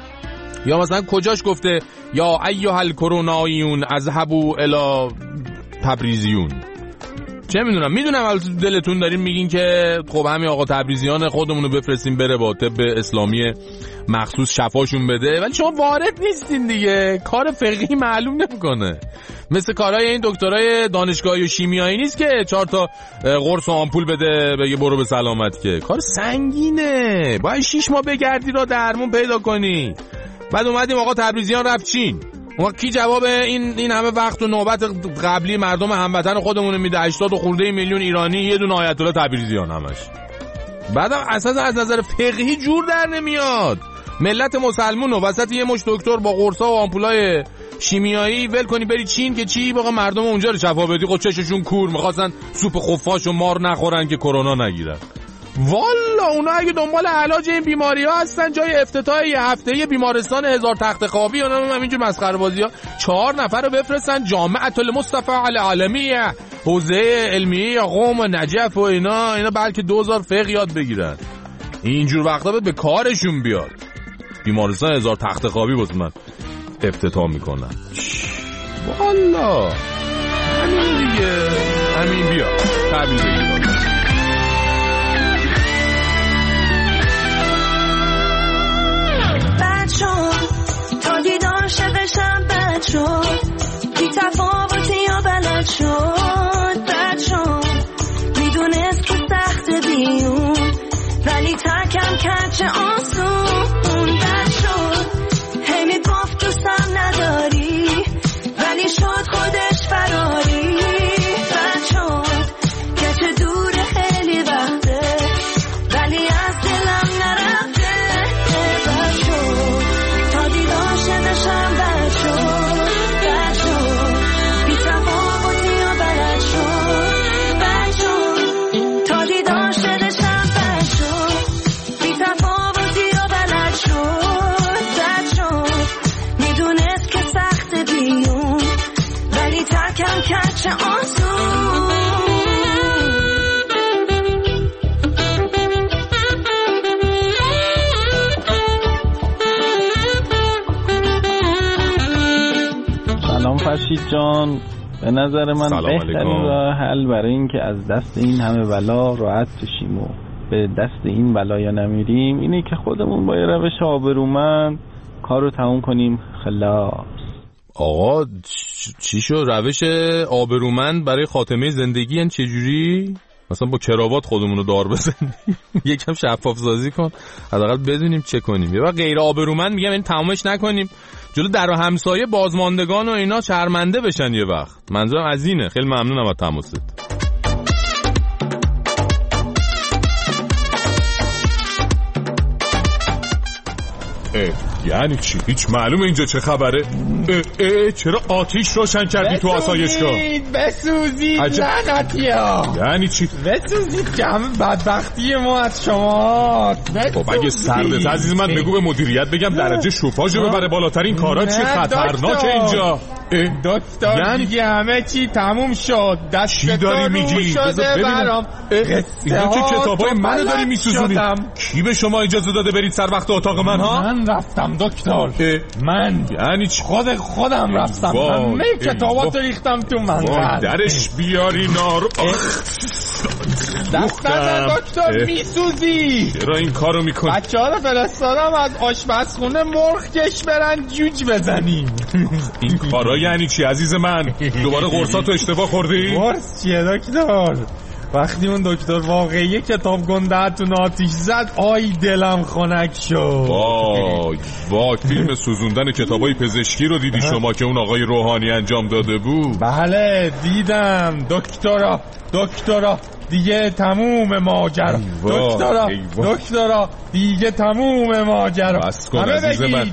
یا مثلا کجاش گفته یا ایها الکرونایون اذهبوا الی تبریزیون. چه میدونم دلتون دارین میگین که خب همین آقا تبریزیان خودمونو بفرستیم بره با طب اسلامی مخصوص شفاشون بده، ولی شما وارد نیستین دیگه، کار فقهی معلوم نمیکنه. مثل کارهای این دکترای دانشگاهی و شیمیایی نیست که 4 تا قرص و آمپول بده بگه برو به سلامت، که کار سنگینه، باید 6 ماه بگردی را درمون پیدا کنی. بعد اومدیم آقا تبریزیان رفت چین، ما کی جواب این همه وقت و نوبت قبلی مردم هموطن خودمون میده؟ 80 خورده میلیون ایرانی یه دونه آیت الله تبریزیان همش. بعدم اساسا از نظر فقهی جور در نمیاد ملت مسلمون و وسط یه مش دکتر با قرصا و آمپولای شیمیایی ول کنی بری چین که چی بقى مردم اونجا رو شفا بدی. خود چششون کور می‌خواستن سوپ خفاش و مار نخورن که کرونا نگیرن. والا اونا اگه دنبال علاج این بیماری‌ها هستن جای افتتاح یه هفته‌ای بیمارستان 1000 تخت خوابی اونا همینجور مسخره بازی‌ها 4 نفر رو بفرستن جامعه المصطفى العالمیه حوزه علمیه قم و نجف و اینا بلکه 2000 فقه یاد بگیرن. اینجور وقتا به کارشون بیاد. بیمارستان 1000 تخت خوابی واسه من افتتاح میکنن. والا همین دیگه، همین بیا تبریز بگیرن. تا دیدار شبشم بد شد، بی تفاوتی یا بلد شد، بد شد میدونست که سخت بیون ولی تکم کرد چه آسون، بد شد هی میگفت دوستم نداری ولی شد خودش فراری، بد شد که چه فرشید جان، به نظر من بهترین راه حل برای این که از دست این همه بلا راحت بشیم و به دست این بلایا نمیریم اینه که خودمون با یه روش آبرومند کارو تموم کنیم. خلاص. آقا چی شو روش آبرومند برای خاتمه زندگی؟ یعنی چجوری؟ مثلا با کراوات خودمونو دار بزنیم؟ یکم شفاف سازی کن حداقل بدونیم چه کنیم. یا غیر آبرومند میگم این تمامش نکنیم جلو در و همسایه بازماندگان و اینا شرمنده بشن یه وقت. منظورم از اینه. خیلی ممنونم از تماست. یعنی چی؟ هیچ معلومه اینجا چه خبره؟ چرا آتیش روشن کردی تو آسایشگاه؟ بسوزید لعنتیا. یعنی چی؟ بسوزید جمع بدبختی ما از شما. خب اگه سردت عزیز من بگو به مدیریت بگم درجه شوفاژو ببره بالاترین کارا چی خطرناکه اینجا. دکتر یعنی دیگه همه چی تموم شد. چی داری میگی؟ شده برام. اینا که کتابای منو داری میسوزونی. کی به شما اجازه داده برید سر وقت اتاق من ها؟ من رفتم دکتر. من یعنی چی؟ خودم رفتم. همه کتاباتو ریختم تو منقل. درش بیاری نارو. دست نزن دکتر میسوزی. چرا این کارو میکنی؟ بچه‌ها رو فرستادم از آشپزخونه مرغ کش برن جوج بزنیم. این کارا یعنی چی عزیز من؟ دوباره قرصاتو اشتباه خوردی؟ قرص چیه دکتر؟ وقتی اون دکتر واقعی کتاب گنده‌تون آتیش زد آی دلم خنک شد. وای فیلم سوزوندن کتابای پزشکی رو دیدی شما که اون آقای روحانی انجام داده بود؟ بله دیدم. دکترا دیگه تموم ماجرا. دکترا دیگه تموم ماجرا. بس کن عزیز من.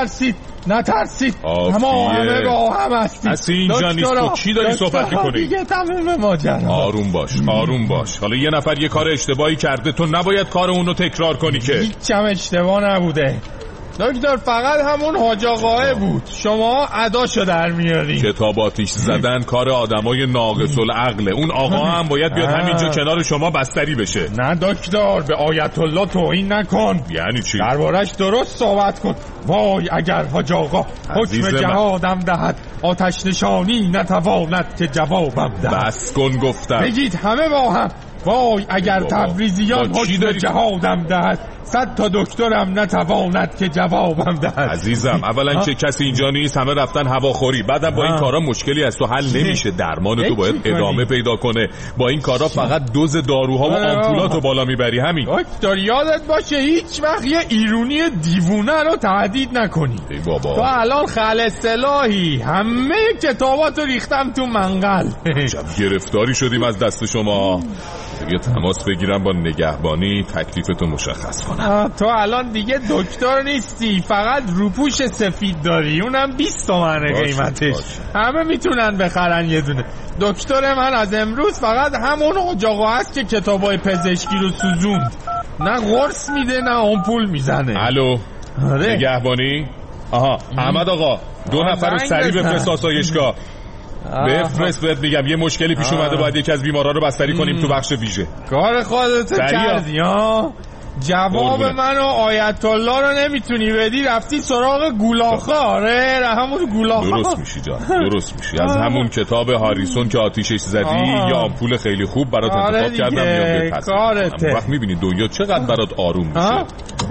نترسید همه با هم هستید. اصلا اینجا نیست. تو کی داری صحبت میکنی؟ دیگه تموم ماجرا. آروم باش. حالا یه نفر یه کار اشتباهی کرده تو نباید کار اونو تکرار کنی که. هیچم اشتباه نبوده دکتر، فقط همون حاج آقاه بود. شما اداشو در میاری. کتاب آتیش زدن کار آدمای ناقص العقله. اون آقا هم باید بیاد همینجا کنار شما بستری بشه. نه دکتر، به آیت الله توهین نکن. یعنی چی؟ دربارش درست صحبت کن. وای اگر حاج آقا حکم جهادم دهد آتش نشانی نتواند که جوابم دهد. بس کن گفتم. بگید همه با هم. وای اگر تبریزیان حکم جهادم دهد 100 تا دکترم نتواند که جوابم دهد. عزیزم اولا که کسی اینجا نیست، همه رفتن هواخوری. بعدم با این کارا مشکلی از تو حل نمیشه. درمان تو باید ادامه پیدا کنه. با این کارا فقط دوز داروها و آمپولاتو بالا میبری. همین. دکتر یادت باشه هیچ وقت یه ایرونی دیوونه رو تهدید نکنی. ای بابا تو الان خل سلاحی. همه کتاباتو ریختم تو منقل. گرفتاری شدیم از دست شما. دیگه تماس بگیرم با نگهبانی تکلیفتو مشخص کنم. تو الان دیگه دکتر نیستی، فقط روپوش سفید داری، اونم 20 تومنه قیمتش. همه میتونن بخرن یه دونه. دکتر من از امروز فقط همون آقا هست که کتابای پزشکی رو سوزوند. نه قرص میده نه آمپول میزنه. الو نگهبانی؟ آها احمد آقا 2 نفر رو سریع بفرست آسایشگاه. بفرست بهت میگم یه مشکلی پیش اومده، باید یکی از بیمارا رو بستری کنیم تو بخش ویژه. کار خودت کردی ها. جواب منو آیت الله رو نمیتونی بدی، رفتی سراغ گولاخه. آره همون گولاخه. درست میشی جان، درست میشی. از همون کتاب هاریسون که آتیشش زدی یه آمپول خیلی خوب برات انتخاب کردم. میام بهت کارته. وقت میبینی دنیا چقدر برات آروم میشه.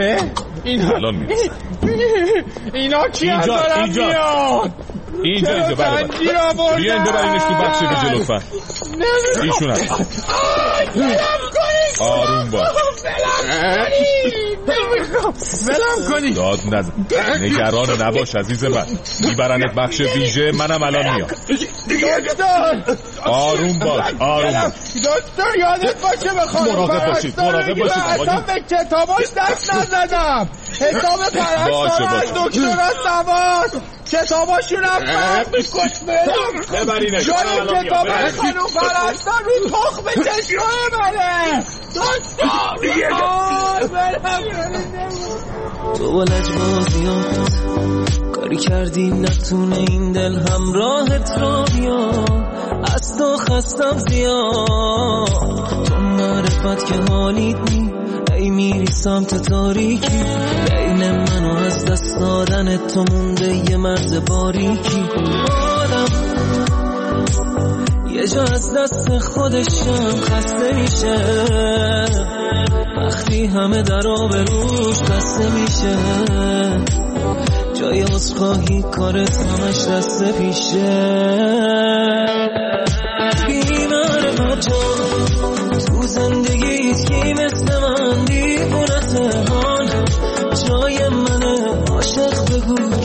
الان میرسه. اینا کی دارن میاد؟ اینجا بیاین ببرینش تو بخش ویژه لطفا. ایشون هست. آروم باش. ولم کنی. داد نزن. نگران نباش عزیز من. میبرنت بخش ویژه، منم الان میام. دکتر آروم باش. دکتر یادت باشه بخوام. مراقب باشید. اصلا به کتاباش دست نزدم. حساب پرستارش دکتر سواس کتاباشون هم فرق میکنه. ببرینش. جای کتاب خانوم پرستار رو تخم چشمای منه. تو با لجبازیات کاری کردی نتونه این دل همراهت را بیا. از تو خستم زیاد. تو معرفت که حالیت نی ای میری سمت تاریکی. بین منو از دست ایستادن تو مونده یه مرز باریکی. آدم یه جا از دست خودشم خسته میشه وقتی همه در آبروش بسته میشه. جای عذرخواهی کارت همش دست پیشه. بی‌معرفت جان تو زندگیت کی مثل من دیوونته هان. جای منه عاشق بگو